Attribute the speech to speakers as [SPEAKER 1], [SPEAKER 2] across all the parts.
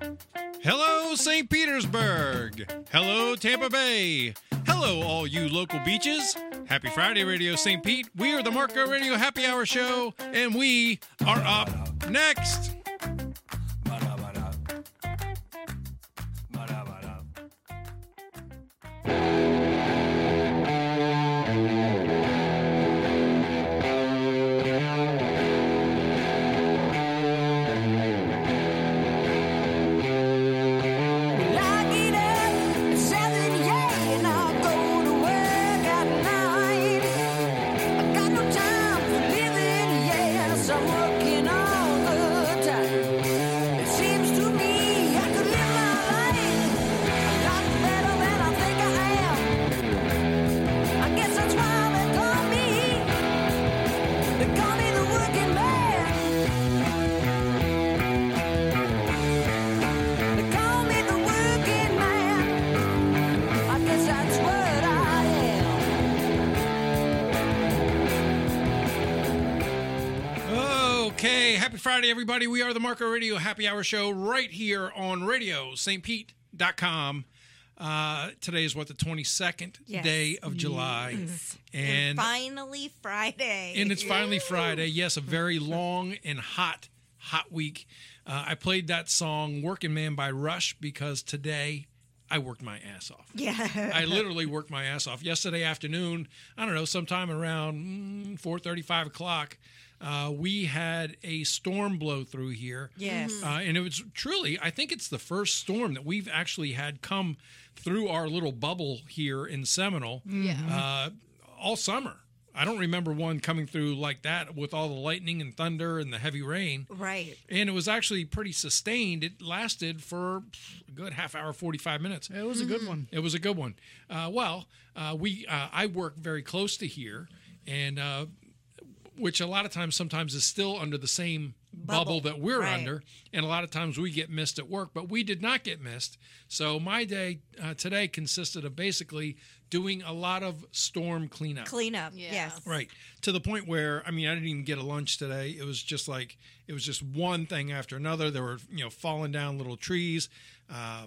[SPEAKER 1] Hello, St. Petersburg. Hello, Tampa Bay. Hello, all you local beaches. Happy Friday, Radio St. Pete. We are the Marco Radio Happy Hour Show, and we are up next. Friday, everybody. We are the Marco Radio Happy Hour Show right here on RadioStPete.com. Today is, the 22nd day of July. And
[SPEAKER 2] finally Friday.
[SPEAKER 1] And it's finally Friday. Yes, a very long and hot week. I played that song, Working Man by Rush, because today I worked my ass off.
[SPEAKER 2] Yeah.
[SPEAKER 1] I literally worked my ass off. Yesterday afternoon, I don't know, sometime around 4:30, 5 o'clock, we had a storm blow through here.
[SPEAKER 2] Yes.
[SPEAKER 1] And it was truly, I think it's the first storm that we've actually had come through our little bubble here in Seminole all summer. I don't remember one coming through like that with all the lightning and thunder and the heavy rain.
[SPEAKER 2] Right.
[SPEAKER 1] And it was actually pretty sustained. It lasted for a good half hour, 45 minutes.
[SPEAKER 3] It was a good one.
[SPEAKER 1] It was a good one. I work very close to here, and which a lot of times sometimes is still under the same bubble that we're under, and a lot of times we get missed at work, but we did not get missed. So my day today consisted of basically doing a lot of storm cleanup.
[SPEAKER 2] Yes.
[SPEAKER 1] Right. To the point where, I didn't even get a lunch today. It was just one thing after another. There were, falling down little trees. I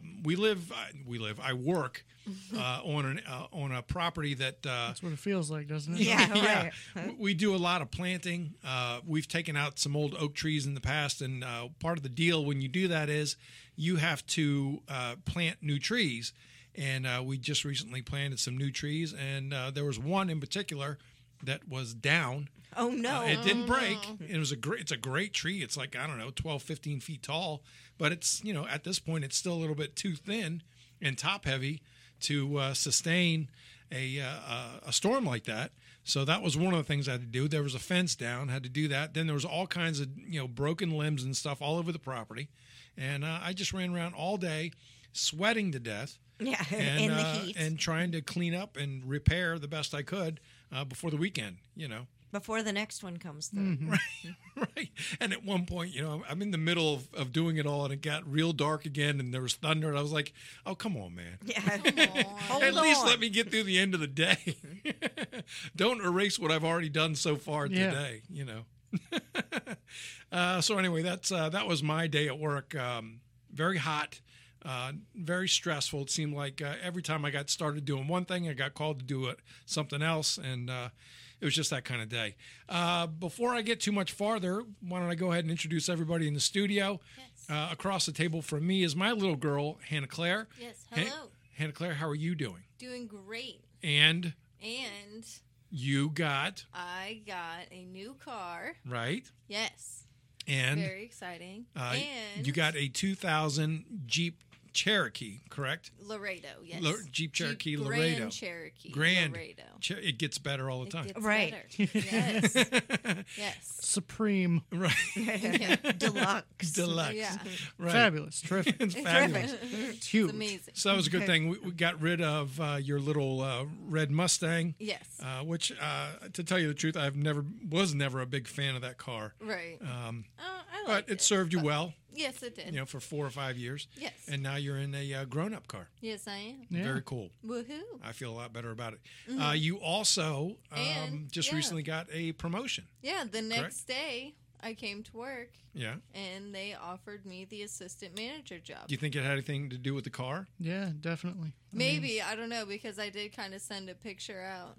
[SPEAKER 1] work on a property that
[SPEAKER 3] that's what it feels like, doesn't it?
[SPEAKER 2] Yeah,
[SPEAKER 1] right. We do a lot of planting. We've taken out some old oak trees in the past, and part of the deal when you do that is you have to plant new trees. And we just recently planted some new trees, and there was one in particular that was down.
[SPEAKER 2] Oh no!
[SPEAKER 1] It didn't break. It's a great tree. It's like, 12, 15 feet tall, but it's at this point it's still a little bit too thin and top heavy to sustain a storm like that. So that was one of the things I had to do. There was a fence down, had to do that. Then there was all kinds of broken limbs and stuff all over the property, and I just ran around all day, sweating to death.
[SPEAKER 2] Yeah,
[SPEAKER 1] and,
[SPEAKER 2] in the heat.
[SPEAKER 1] And trying to clean up and repair the best I could before the weekend,
[SPEAKER 2] Before the next one comes through.
[SPEAKER 3] Mm-hmm.
[SPEAKER 1] Right. And at one point, I'm in the middle of doing it all, and it got real dark again, and there was thunder, and I was like, oh, come on, man.
[SPEAKER 2] Yeah.
[SPEAKER 1] At least let me get through the end of the day. Don't erase what I've already done so far today, So anyway, that was my day at work. Very hot. Very stressful. It seemed like every time I got started doing one thing, I got called to do something else, and it was just that kind of day. Before I get too much farther, why don't I go ahead and introduce everybody in the studio? Yes. Across the table from me is my little girl, Hannah Claire.
[SPEAKER 4] Yes, hello.
[SPEAKER 1] Hannah Claire, how are you doing?
[SPEAKER 4] Doing great.
[SPEAKER 1] And
[SPEAKER 4] I got a new car.
[SPEAKER 1] Right.
[SPEAKER 4] Yes.
[SPEAKER 1] And
[SPEAKER 4] very exciting. And
[SPEAKER 1] you got a 2000 Jeep Cherokee, correct?
[SPEAKER 4] Laredo, yes.
[SPEAKER 1] Jeep Cherokee
[SPEAKER 4] Jeep
[SPEAKER 1] Laredo.
[SPEAKER 4] Grand Cherokee.
[SPEAKER 1] Grand.
[SPEAKER 4] Laredo.
[SPEAKER 1] It gets better all the time.
[SPEAKER 4] It gets
[SPEAKER 2] right.
[SPEAKER 4] better. Yes. Yes.
[SPEAKER 3] Supreme.
[SPEAKER 1] Right.
[SPEAKER 4] Yeah.
[SPEAKER 2] Deluxe.
[SPEAKER 4] Yeah.
[SPEAKER 1] Right.
[SPEAKER 3] Fabulous. Terrific.
[SPEAKER 1] It's fabulous.
[SPEAKER 3] It's huge.
[SPEAKER 4] It's amazing.
[SPEAKER 1] So that was a good thing. We got rid of your little red Mustang.
[SPEAKER 4] Yes.
[SPEAKER 1] Which, to tell you the truth, was never a big fan of that car.
[SPEAKER 4] Right. I
[SPEAKER 1] But it served you well.
[SPEAKER 4] Yes, it did.
[SPEAKER 1] For 4 or 5 years.
[SPEAKER 4] Yes.
[SPEAKER 1] And now you're in a grown-up car.
[SPEAKER 4] Yes, I am.
[SPEAKER 3] Yeah.
[SPEAKER 1] Very cool.
[SPEAKER 4] Woohoo.
[SPEAKER 1] I feel a lot better about it. You also just recently got a promotion.
[SPEAKER 4] Yeah, the next day I came to work
[SPEAKER 1] Yeah.
[SPEAKER 4] and they offered me the assistant manager job.
[SPEAKER 1] Do you think it had anything to do with the car?
[SPEAKER 3] Yeah, definitely.
[SPEAKER 4] Maybe, I don't know, because I did kind of send a picture out.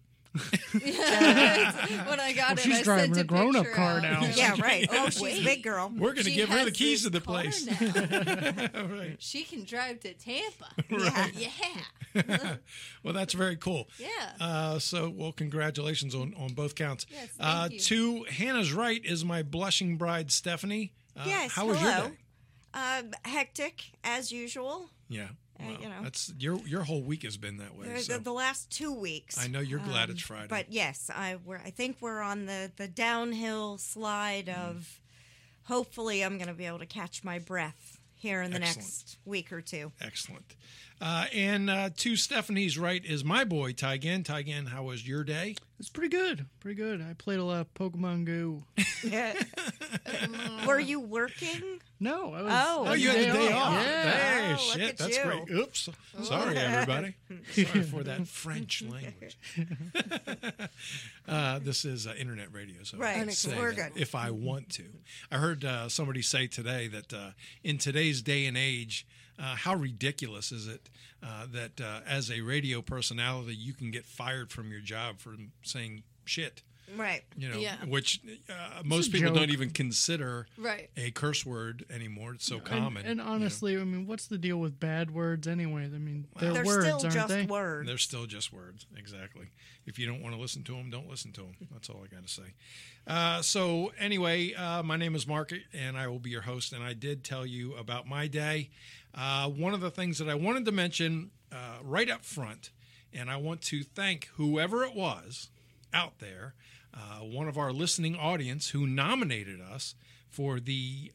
[SPEAKER 4] When I got it,
[SPEAKER 3] she's
[SPEAKER 4] I
[SPEAKER 3] driving
[SPEAKER 4] sent
[SPEAKER 3] a grown-up
[SPEAKER 4] picture
[SPEAKER 3] car
[SPEAKER 4] out.
[SPEAKER 3] now.
[SPEAKER 2] Yeah, right. Oh, she's
[SPEAKER 4] Wait.
[SPEAKER 2] a big girl.
[SPEAKER 1] We're going to
[SPEAKER 4] She
[SPEAKER 1] give her the
[SPEAKER 4] has
[SPEAKER 1] keys to
[SPEAKER 4] this
[SPEAKER 1] the
[SPEAKER 4] car
[SPEAKER 1] place.
[SPEAKER 4] now.
[SPEAKER 1] Right.
[SPEAKER 4] She can drive to Tampa.
[SPEAKER 2] Yeah.
[SPEAKER 4] Yeah.
[SPEAKER 1] Well, that's very cool.
[SPEAKER 4] Yeah.
[SPEAKER 1] Well, congratulations on both counts.
[SPEAKER 4] Yes, thank you.
[SPEAKER 1] To Hannah's right is my blushing bride, Stephanie.
[SPEAKER 2] Yes,
[SPEAKER 1] How was your
[SPEAKER 2] hello.
[SPEAKER 1] day?
[SPEAKER 2] Hectic as usual.
[SPEAKER 1] Yeah. Well,
[SPEAKER 2] you know.
[SPEAKER 1] that's your whole week has been that way. So.
[SPEAKER 2] The last 2 weeks.
[SPEAKER 1] I know you're glad it's Friday.
[SPEAKER 2] But yes, I think we're on the downhill slide
[SPEAKER 1] Mm.
[SPEAKER 2] of. Hopefully, I'm going to be able to catch my breath here in the
[SPEAKER 1] Excellent.
[SPEAKER 2] next week or two.
[SPEAKER 1] Excellent. And to Stephanie's right is my boy, Tygan. Tygan, how was your day?
[SPEAKER 3] It's pretty good. Pretty good. I played a lot of Pokemon Go.
[SPEAKER 2] Were you working?
[SPEAKER 3] No, I was.
[SPEAKER 2] Oh.
[SPEAKER 3] I
[SPEAKER 1] Oh, you had the day off.
[SPEAKER 3] Yeah.
[SPEAKER 1] Hey,
[SPEAKER 2] Oh, look
[SPEAKER 1] shit,
[SPEAKER 2] at
[SPEAKER 1] that's
[SPEAKER 2] you.
[SPEAKER 1] great. Oops. Sorry, everybody. Sorry for that French language. This is internet radio, so I
[SPEAKER 2] Right.
[SPEAKER 1] can say
[SPEAKER 2] We're
[SPEAKER 1] that
[SPEAKER 2] good.
[SPEAKER 1] if I want to. I heard somebody say today that in today's day and age, how ridiculous is it that as a radio personality, you can get fired from your job for saying shit?
[SPEAKER 2] Right.
[SPEAKER 1] You know,
[SPEAKER 4] Yeah.
[SPEAKER 1] which most
[SPEAKER 3] a
[SPEAKER 1] people
[SPEAKER 3] joke.
[SPEAKER 1] don't even consider
[SPEAKER 4] Right.
[SPEAKER 1] a curse word anymore. It's so common.
[SPEAKER 3] And honestly, I mean, what's the deal with bad words anyway? I mean, they're
[SPEAKER 2] They're
[SPEAKER 3] words,
[SPEAKER 2] still
[SPEAKER 3] aren't
[SPEAKER 2] just
[SPEAKER 3] they?
[SPEAKER 2] words.
[SPEAKER 1] They're still just words. Exactly. If you don't want to listen to them, don't listen to them. That's all I got to say. So anyway, my name is Mark, and I will be your host. And I did tell you about my day. One of the things that I wanted to mention right up front, and I want to thank whoever it was out there, one of our listening audience who nominated us for the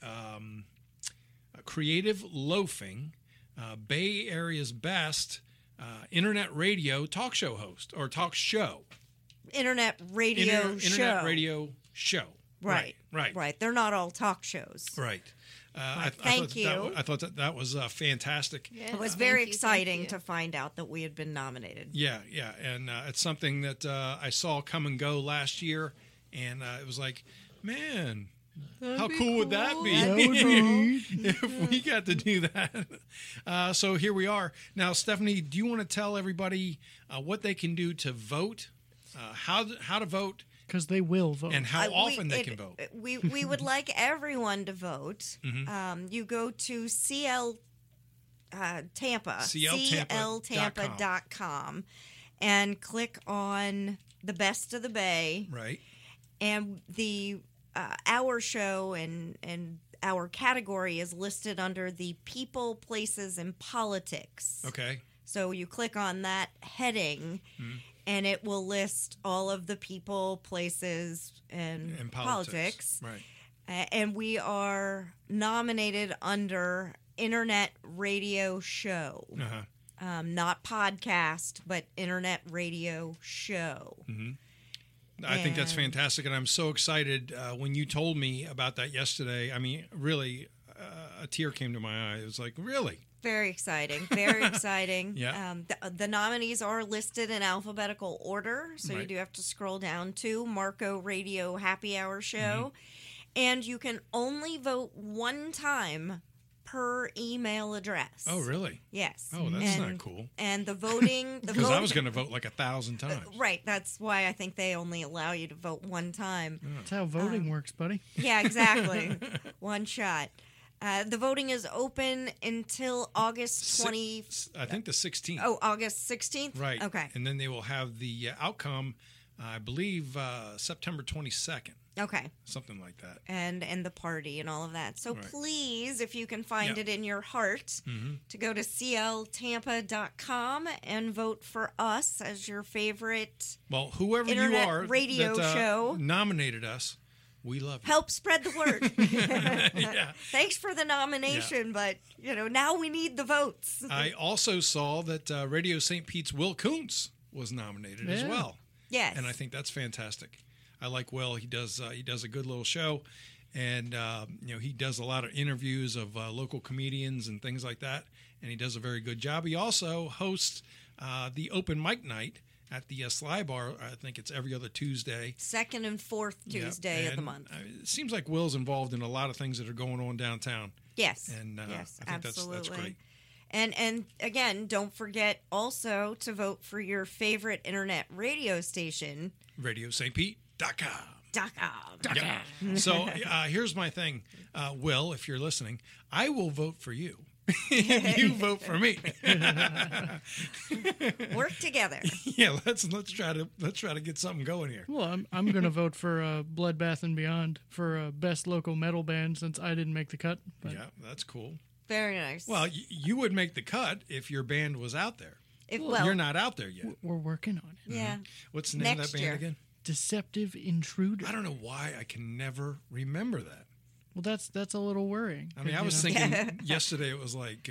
[SPEAKER 1] Creative Loafing Bay Area's best internet radio talk show host or talk show.
[SPEAKER 2] Internet radio show.
[SPEAKER 1] Internet radio show.
[SPEAKER 2] Right.
[SPEAKER 1] Right.
[SPEAKER 2] Right. They're not all talk shows.
[SPEAKER 1] Right.
[SPEAKER 2] Thank you.
[SPEAKER 1] I thought that was fantastic.
[SPEAKER 4] Yeah,
[SPEAKER 2] It was
[SPEAKER 4] thank
[SPEAKER 2] very
[SPEAKER 4] you, thank
[SPEAKER 2] exciting
[SPEAKER 4] you.
[SPEAKER 2] to find out that we had been nominated.
[SPEAKER 1] Yeah, yeah, and it's something that I saw come and go last year, and it was like, man, how cool would that be
[SPEAKER 3] That would be.
[SPEAKER 1] if we got to do that? So here we are. Now, Stephanie, do you want to tell everybody what they can do to vote, how to vote,
[SPEAKER 3] Because they will vote.
[SPEAKER 1] and how often they
[SPEAKER 2] it-
[SPEAKER 1] can vote?
[SPEAKER 2] We would like everyone to vote. You go to CL Tampa,
[SPEAKER 1] CLTampa.com.
[SPEAKER 2] CLTampa.com, and click on the Best of the Bay,
[SPEAKER 1] Right.
[SPEAKER 2] and the our show and our category is listed under the People, Places, and Politics.
[SPEAKER 1] Okay.
[SPEAKER 2] So you click on that heading, and it will list all of the people, places, and
[SPEAKER 1] And politics. Right.
[SPEAKER 2] And we are nominated under Internet Radio Show.
[SPEAKER 1] Uh-huh.
[SPEAKER 2] Not podcast, but Internet Radio Show.
[SPEAKER 1] I think that's
[SPEAKER 2] And-
[SPEAKER 1] fantastic, and I'm so excited when you told me about that yesterday. I mean, really, a tear came to my eye. It was like, really?
[SPEAKER 2] Very exciting. Very exciting.
[SPEAKER 1] Yeah.
[SPEAKER 2] The nominees are listed in alphabetical order, so you
[SPEAKER 1] Right.
[SPEAKER 2] do have to scroll down to Marco Radio Happy Hour Show.
[SPEAKER 1] Mm-hmm.
[SPEAKER 2] And you can only vote one time per email address.
[SPEAKER 1] Oh, really?
[SPEAKER 2] Yes.
[SPEAKER 1] Oh, that's not cool.
[SPEAKER 2] And the voting...
[SPEAKER 1] Because I was going to vote like 1,000 times.
[SPEAKER 2] Right. That's why I think they only allow you to vote one time.
[SPEAKER 3] That's how voting works, buddy.
[SPEAKER 2] Yeah, exactly. One shot. The voting is open until August 20...
[SPEAKER 1] I think the 16th.
[SPEAKER 2] Oh, August 16th?
[SPEAKER 1] Right.
[SPEAKER 2] Okay.
[SPEAKER 1] And then they will have the outcome, I believe, September 22nd,
[SPEAKER 2] Okay.
[SPEAKER 1] something like that.
[SPEAKER 2] And the party and all of that. So
[SPEAKER 1] Right.
[SPEAKER 2] please, if you can find
[SPEAKER 1] Yeah.
[SPEAKER 2] it in your heart, to go to cltampa.com and vote for us as your favorite.
[SPEAKER 1] Well, whoever
[SPEAKER 2] Internet
[SPEAKER 1] you are
[SPEAKER 2] radio
[SPEAKER 1] that
[SPEAKER 2] show.
[SPEAKER 1] nominated us, we love you.
[SPEAKER 2] Help spread the word.
[SPEAKER 1] Yeah.
[SPEAKER 2] Thanks for the nomination, but now we need the votes.
[SPEAKER 1] I also saw that Radio St. Pete's Will Kuntz was nominated as
[SPEAKER 3] Yeah.
[SPEAKER 1] well.
[SPEAKER 2] Yes.
[SPEAKER 1] And I think that's fantastic. I like Will. He does a good little show, and he does a lot of interviews of local comedians and things like that, and he does a very good job. He also hosts the open mic night at the Sly Bar. I think it's every other Tuesday.
[SPEAKER 2] Second and fourth
[SPEAKER 1] Yep.
[SPEAKER 2] Tuesday of the
[SPEAKER 1] And,
[SPEAKER 2] month.
[SPEAKER 1] it seems like Will's involved in a lot of things that are going on downtown.
[SPEAKER 2] Yes.
[SPEAKER 1] And
[SPEAKER 2] yes,
[SPEAKER 1] I think
[SPEAKER 2] absolutely.
[SPEAKER 1] that's great.
[SPEAKER 2] And again, don't forget also to vote for your favorite internet radio station.
[SPEAKER 1] RadioSt.Pete.com.
[SPEAKER 2] .com.
[SPEAKER 1] So here's my thing, Will, if you're listening, I will vote for you. You vote for me.
[SPEAKER 2] Work together.
[SPEAKER 1] Yeah, let's try to get something going here.
[SPEAKER 3] Well, I'm going to vote for Bloodbath and Beyond for best local metal band since I didn't make the cut. But
[SPEAKER 1] Yeah, that's cool.
[SPEAKER 2] Very nice.
[SPEAKER 1] Well, you would make the cut if your band was out there.
[SPEAKER 2] Well,
[SPEAKER 1] You're not out there yet.
[SPEAKER 3] we're working on it.
[SPEAKER 2] yeah.
[SPEAKER 1] What's the name of
[SPEAKER 2] Next
[SPEAKER 1] that band
[SPEAKER 2] year.
[SPEAKER 1] again?
[SPEAKER 3] Deceptive Intruder.
[SPEAKER 1] I don't know why I can never remember that.
[SPEAKER 3] Well, that's a little worrying.
[SPEAKER 1] I mean, I was thinking yesterday it was like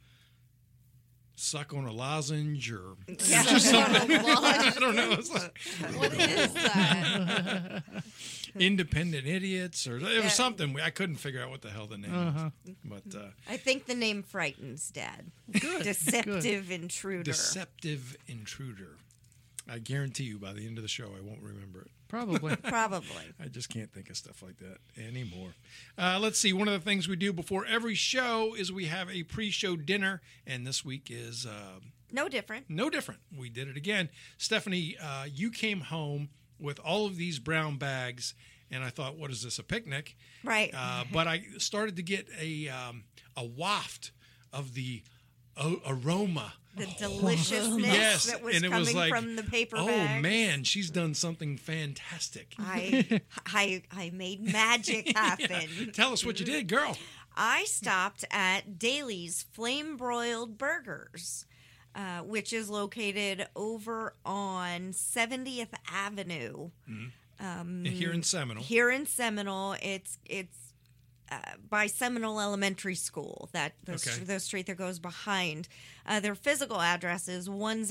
[SPEAKER 1] suck on a lozenge or just something. I don't know. It's like
[SPEAKER 4] What is that?
[SPEAKER 1] Independent Idiots or it
[SPEAKER 2] Yeah.
[SPEAKER 1] was something. I couldn't figure out what the hell the name was. But
[SPEAKER 2] I think the name frightens Dad.
[SPEAKER 3] Good.
[SPEAKER 2] Deceptive Intruder.
[SPEAKER 1] Deceptive Intruder. I guarantee you by the end of the show I won't remember it.
[SPEAKER 3] Probably.
[SPEAKER 2] Probably.
[SPEAKER 1] I just can't think of stuff like that anymore. Let's see. One of the things we do before every show is we have a pre-show dinner, and this week is
[SPEAKER 2] No different.
[SPEAKER 1] no different. We did it again. Stephanie, you came home with all of these brown bags, and I thought, what is this, a picnic?
[SPEAKER 2] Right.
[SPEAKER 1] But I started to get a waft of the aroma.
[SPEAKER 2] The deliciousness
[SPEAKER 1] Yes,
[SPEAKER 2] that was
[SPEAKER 1] and it
[SPEAKER 2] coming
[SPEAKER 1] was like,
[SPEAKER 2] from the paper
[SPEAKER 1] oh
[SPEAKER 2] bag.
[SPEAKER 1] man, she's done something fantastic.
[SPEAKER 2] I made magic happen.
[SPEAKER 1] Tell us what you did, girl.
[SPEAKER 2] I stopped at Daly's Flame Broiled Burgers, which is located over on 70th Avenue.
[SPEAKER 1] Here in Seminole.
[SPEAKER 2] Here in Seminole, it's by Seminole Elementary School, the street that goes behind. Their physical address is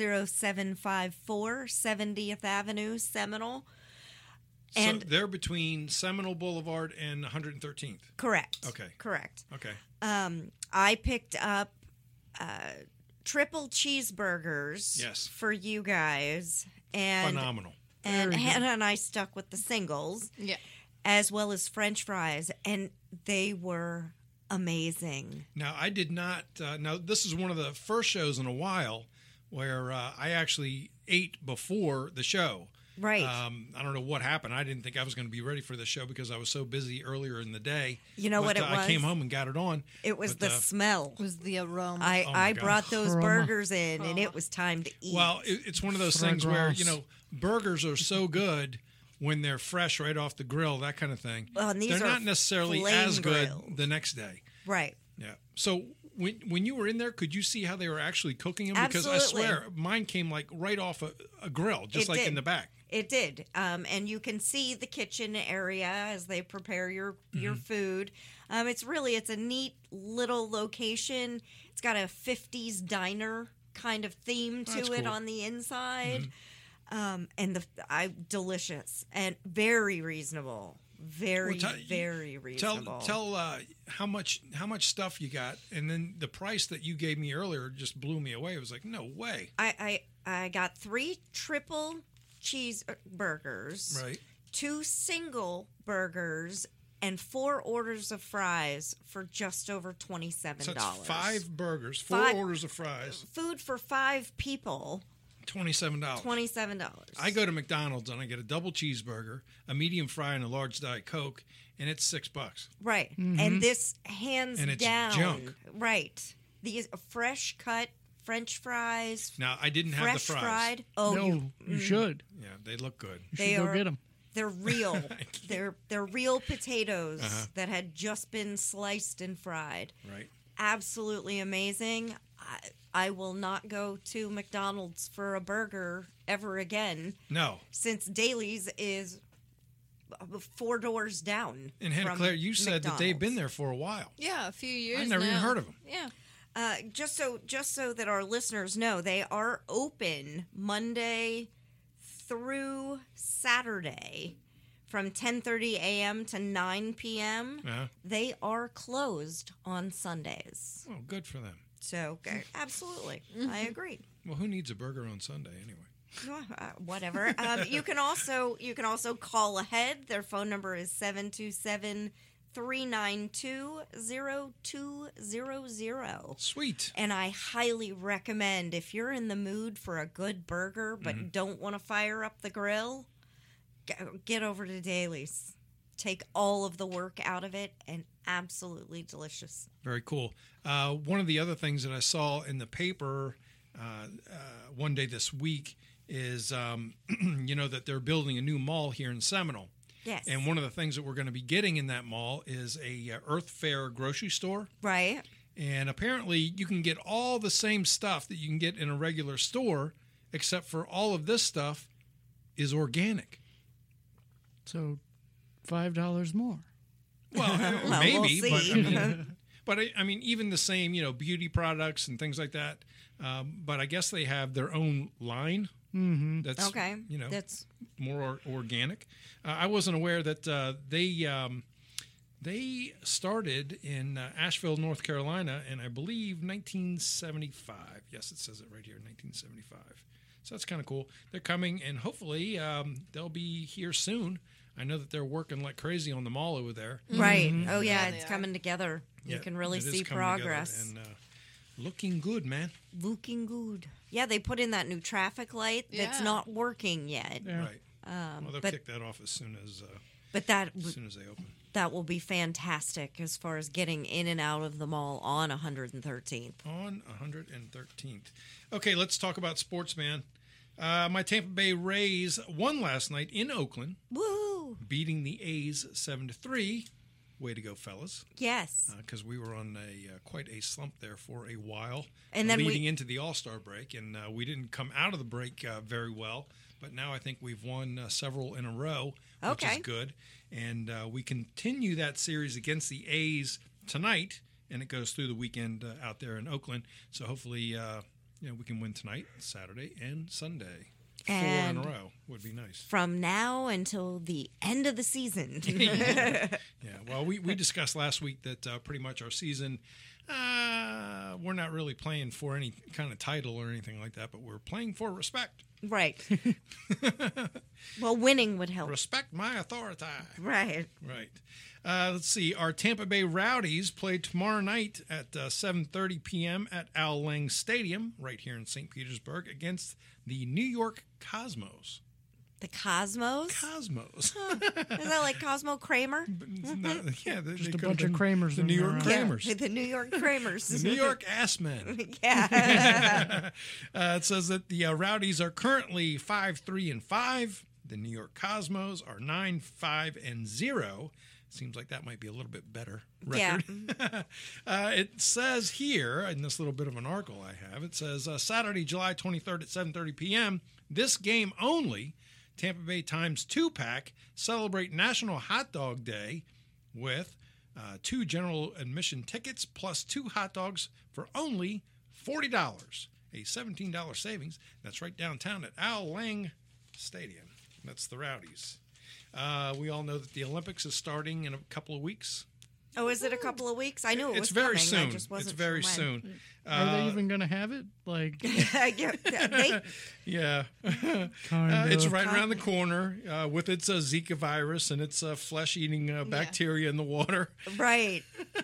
[SPEAKER 2] 10754 70th Avenue, Seminole. And
[SPEAKER 1] so they're between Seminole Boulevard and 113th.
[SPEAKER 2] correct.
[SPEAKER 1] Okay.
[SPEAKER 2] Correct.
[SPEAKER 1] Okay.
[SPEAKER 2] I picked up triple cheeseburgers
[SPEAKER 1] Yes.
[SPEAKER 2] for you guys. And
[SPEAKER 1] Phenomenal.
[SPEAKER 2] And
[SPEAKER 3] Very good.
[SPEAKER 2] Hannah and I stuck with the singles.
[SPEAKER 4] Yeah.
[SPEAKER 2] As well as French fries, and they were amazing.
[SPEAKER 1] Now, I did not. Now, this is one of the first shows in a while where I actually ate before the show.
[SPEAKER 2] Right.
[SPEAKER 1] I don't know what happened. I didn't think I was going to be ready for the show because I was so busy earlier in the day.
[SPEAKER 2] You know what it
[SPEAKER 1] I came
[SPEAKER 2] was?
[SPEAKER 1] home and got it on.
[SPEAKER 2] It was
[SPEAKER 1] But,
[SPEAKER 2] the smell.
[SPEAKER 4] It was the aroma.
[SPEAKER 1] Oh, my
[SPEAKER 2] I
[SPEAKER 1] God.
[SPEAKER 2] brought those
[SPEAKER 3] Aroma.
[SPEAKER 2] burgers in, and it was time to eat.
[SPEAKER 1] Well, it's one of those things where,
[SPEAKER 3] Fragrance.
[SPEAKER 1] burgers are so good when they're fresh right off the grill, that kind of thing.
[SPEAKER 2] Well, and these
[SPEAKER 1] they're
[SPEAKER 2] are
[SPEAKER 1] not necessarily
[SPEAKER 2] flame
[SPEAKER 1] as good
[SPEAKER 2] grilled.
[SPEAKER 1] the next day.
[SPEAKER 2] Right.
[SPEAKER 1] Yeah. So when you were in there, could you see how they were actually cooking them? Because I
[SPEAKER 2] Absolutely.
[SPEAKER 1] swear, mine came like right off a grill, just
[SPEAKER 2] It
[SPEAKER 1] like
[SPEAKER 2] did.
[SPEAKER 1] in the back.
[SPEAKER 2] It did. And you can see the kitchen area as they prepare your
[SPEAKER 1] Mm-hmm.
[SPEAKER 2] food. It's a neat little location. It's got a 50s diner kind of theme to
[SPEAKER 1] That's
[SPEAKER 2] it
[SPEAKER 1] cool.
[SPEAKER 2] on the inside. And delicious and very reasonable. Very,
[SPEAKER 1] Well,
[SPEAKER 2] very reasonable.
[SPEAKER 1] Tell how much stuff you got, and then the price that you gave me earlier just blew me away. It was like, no way.
[SPEAKER 2] I got 3 triple cheeseburgers,
[SPEAKER 1] Right.
[SPEAKER 2] 2 single burgers, and 4 orders of fries for just over $27.
[SPEAKER 1] So that's 5 burgers, 4
[SPEAKER 2] Five-
[SPEAKER 1] orders of fries,
[SPEAKER 2] Food for 5 people,
[SPEAKER 1] $27.
[SPEAKER 2] $27.
[SPEAKER 1] I go to McDonald's and I get a double cheeseburger, a medium fry, and a large Diet Coke, and it's $6.
[SPEAKER 2] Right. And this hands
[SPEAKER 1] And it's
[SPEAKER 2] down.
[SPEAKER 1] junk.
[SPEAKER 2] Right. These fresh cut French fries,
[SPEAKER 1] Now I didn't have
[SPEAKER 2] fresh
[SPEAKER 1] the fries.
[SPEAKER 2] fried. Oh,
[SPEAKER 3] no, you should.
[SPEAKER 1] Yeah, they look good.
[SPEAKER 3] You
[SPEAKER 2] They
[SPEAKER 3] should go
[SPEAKER 2] are-
[SPEAKER 3] get them.
[SPEAKER 2] they're real. they're real potatoes
[SPEAKER 1] Uh-huh.
[SPEAKER 2] that had just been sliced and fried.
[SPEAKER 1] Right.
[SPEAKER 2] Absolutely amazing. I will not go to McDonald's for a burger ever again
[SPEAKER 1] No.
[SPEAKER 2] since Daly's is 4 doors down.
[SPEAKER 1] And Hannah
[SPEAKER 2] from
[SPEAKER 1] Claire, you said that they've been
[SPEAKER 2] McDonald's.
[SPEAKER 1] there for a while.
[SPEAKER 4] Yeah, a few years.
[SPEAKER 1] I never even
[SPEAKER 4] now.
[SPEAKER 1] heard of them.
[SPEAKER 4] Yeah.
[SPEAKER 2] Just so that our listeners know, they are open Monday through Saturday from 10:30 a.m. to 9 p.m.
[SPEAKER 1] Uh-huh.
[SPEAKER 2] They are closed on Sundays.
[SPEAKER 1] Oh, good for them.
[SPEAKER 2] So, absolutely, I agree.
[SPEAKER 1] Well, who needs a burger on Sunday anyway?
[SPEAKER 2] Whatever. You can also call ahead. Their phone number is 727-392-0200.
[SPEAKER 1] Sweet.
[SPEAKER 2] And I highly recommend, if you're in the mood for a good burger but don't want to fire up the grill, get over to Daly's. Take all of the work out of it, and absolutely delicious.
[SPEAKER 1] Very cool. One of the other things that I saw in the paper one day this week is, that they're building a new mall here in Seminole.
[SPEAKER 2] Yes.
[SPEAKER 1] And one of the things that we're going to be getting in that mall is a Earth Fare grocery store.
[SPEAKER 2] Right.
[SPEAKER 1] And apparently you can get all the same stuff that you can get in a regular store, except for all of this stuff is organic.
[SPEAKER 3] So $5 more.
[SPEAKER 1] Well,
[SPEAKER 2] Well,
[SPEAKER 1] maybe,
[SPEAKER 2] we'll see.
[SPEAKER 1] but I mean, even the same, beauty products and things like that. But I guess they have their own line. Mm-hmm. That's
[SPEAKER 2] Okay.
[SPEAKER 1] That's more organic. I wasn't aware that they started in Asheville, North Carolina, in I believe 1975. Yes, it says it right here, 1975. So that's kind of cool. They're coming, and hopefully they'll be here soon. I know that they're working like crazy on the mall over there.
[SPEAKER 2] Right. Oh, yeah,
[SPEAKER 4] Yeah, they
[SPEAKER 2] it's
[SPEAKER 4] are.
[SPEAKER 2] coming together.
[SPEAKER 1] Yeah,
[SPEAKER 2] You can really
[SPEAKER 1] it is
[SPEAKER 2] see
[SPEAKER 1] coming together
[SPEAKER 2] progress.
[SPEAKER 1] and looking good, man.
[SPEAKER 2] Looking good. Yeah, they put in that new traffic light that's
[SPEAKER 4] Yeah.
[SPEAKER 2] not working yet.
[SPEAKER 3] Yeah.
[SPEAKER 1] Right. Well, they'll
[SPEAKER 2] but-
[SPEAKER 1] kick that off as soon as
[SPEAKER 2] But
[SPEAKER 1] they open.
[SPEAKER 2] that will be fantastic as far as getting in and out of the mall on 113th.
[SPEAKER 1] On 113th. Okay, let's talk about sports, man. My Tampa Bay Rays won last night in Oakland,
[SPEAKER 2] Woo!
[SPEAKER 1] beating the A's 7-3. Way to go, fellas!
[SPEAKER 2] Yes.
[SPEAKER 1] Because we were on quite a slump there for a while,
[SPEAKER 2] And then
[SPEAKER 1] leading into the All-Star break, and we didn't come out of the break very well. But now I think we've won several in a row, which
[SPEAKER 2] Okay.
[SPEAKER 1] is good. And we continue that series against the A's tonight, and it goes through the weekend out there in Oakland. So hopefully, we can win tonight, Saturday, and Sunday. 4 in
[SPEAKER 2] And-
[SPEAKER 1] a row would be nice.
[SPEAKER 2] From now until the end of the season.
[SPEAKER 1] Yeah, well, we discussed last week that pretty much our season, we're not really playing for any kind of title or anything like that, but we're playing for respect.
[SPEAKER 2] Right. Well, winning would help.
[SPEAKER 1] Respect my authority.
[SPEAKER 2] Right.
[SPEAKER 1] Right. Let's see. Our Tampa Bay Rowdies play tomorrow night at 7:30 p.m. at Al Lang Stadium, right here in St. Petersburg, against the New York Cosmos.
[SPEAKER 2] The Cosmos?
[SPEAKER 1] Cosmos.
[SPEAKER 2] Is that like Cosmo Kramer?
[SPEAKER 1] Yeah,
[SPEAKER 3] Just a bunch of Kramers
[SPEAKER 1] The
[SPEAKER 3] in
[SPEAKER 1] New
[SPEAKER 3] there,
[SPEAKER 1] York
[SPEAKER 3] right?
[SPEAKER 1] Kramers.
[SPEAKER 2] Yeah, the New York Kramers.
[SPEAKER 1] The New York Ass Men.
[SPEAKER 2] Yeah.
[SPEAKER 1] It says that the Rowdies are currently 5-3-5. The New York Cosmos are 9-5-0. Seems like that might be a little bit better record. It says here in this little bit of an article I have, it says Saturday, July 23rd at 7:30 p.m. This game only, Tampa Bay Times 2-pack, celebrate National Hot Dog Day with 2 general admission tickets plus 2 hot dogs for only $40. A $17 savings. That's right downtown at Al Lang Stadium. That's the Rowdies. We all know that the Olympics is starting in a couple of weeks.
[SPEAKER 2] Oh, is it a couple of weeks? I knew it
[SPEAKER 1] It's
[SPEAKER 2] was
[SPEAKER 1] very
[SPEAKER 2] coming.
[SPEAKER 1] soon.
[SPEAKER 2] I just wasn't
[SPEAKER 1] It's very
[SPEAKER 2] sure when.
[SPEAKER 1] soon.
[SPEAKER 3] Are they even going to have it? Like,
[SPEAKER 1] Yeah.
[SPEAKER 3] kind
[SPEAKER 1] It's
[SPEAKER 3] of.
[SPEAKER 1] right around the corner with its Zika virus and its flesh-eating bacteria in the water.
[SPEAKER 2] Right.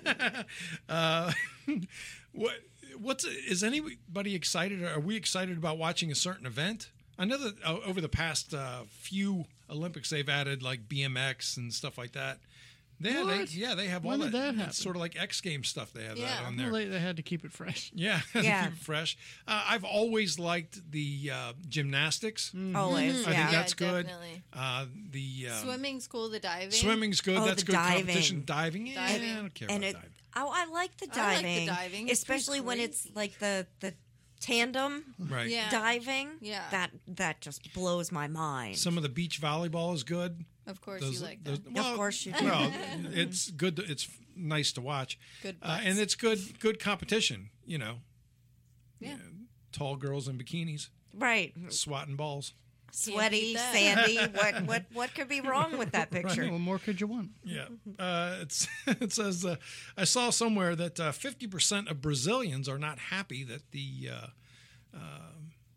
[SPEAKER 1] Is anybody excited? Are we excited about watching a certain event? I know that over the past few Olympics, they've added like BMX and stuff like that. They have all
[SPEAKER 3] When did that
[SPEAKER 1] It's
[SPEAKER 3] happen?
[SPEAKER 1] sort of like X Games stuff. They have that
[SPEAKER 4] Yeah.
[SPEAKER 1] on
[SPEAKER 3] Well,
[SPEAKER 1] there.
[SPEAKER 3] they had to keep it fresh.
[SPEAKER 1] Yeah, to
[SPEAKER 2] Yeah.
[SPEAKER 1] keep it fresh. I've always liked the gymnastics.
[SPEAKER 2] Always.
[SPEAKER 1] I think
[SPEAKER 2] Yeah.
[SPEAKER 1] that's good.
[SPEAKER 4] Definitely.
[SPEAKER 1] The
[SPEAKER 4] Swimming's cool. The diving.
[SPEAKER 1] swimming's good.
[SPEAKER 2] Oh,
[SPEAKER 1] That's
[SPEAKER 2] the
[SPEAKER 1] good
[SPEAKER 2] diving.
[SPEAKER 1] competition. Diving, yeah,
[SPEAKER 4] Diving.
[SPEAKER 1] I don't care
[SPEAKER 2] And
[SPEAKER 1] about
[SPEAKER 2] it.
[SPEAKER 1] diving.
[SPEAKER 2] Oh, I like the
[SPEAKER 4] I like the
[SPEAKER 2] diving.
[SPEAKER 4] diving. It's pretty
[SPEAKER 2] Especially when it's
[SPEAKER 4] crazy.
[SPEAKER 2] like the tandem
[SPEAKER 1] Right.
[SPEAKER 4] Yeah.
[SPEAKER 2] diving.
[SPEAKER 4] Yeah.
[SPEAKER 2] That just blows my mind.
[SPEAKER 1] Some of the beach volleyball is good.
[SPEAKER 4] Of course, you like that.
[SPEAKER 2] Of course you do.
[SPEAKER 1] Well, it's good. It's nice to watch.
[SPEAKER 4] Good
[SPEAKER 1] and it's good competition.
[SPEAKER 4] Yeah.
[SPEAKER 1] Tall girls in bikinis
[SPEAKER 2] Right.
[SPEAKER 1] swatting balls.
[SPEAKER 2] Sweaty,
[SPEAKER 4] beat that.
[SPEAKER 2] sandy. What could be wrong with that picture?
[SPEAKER 3] What more could you want?
[SPEAKER 1] Yeah. It says I saw somewhere that 50% of Brazilians are not happy that the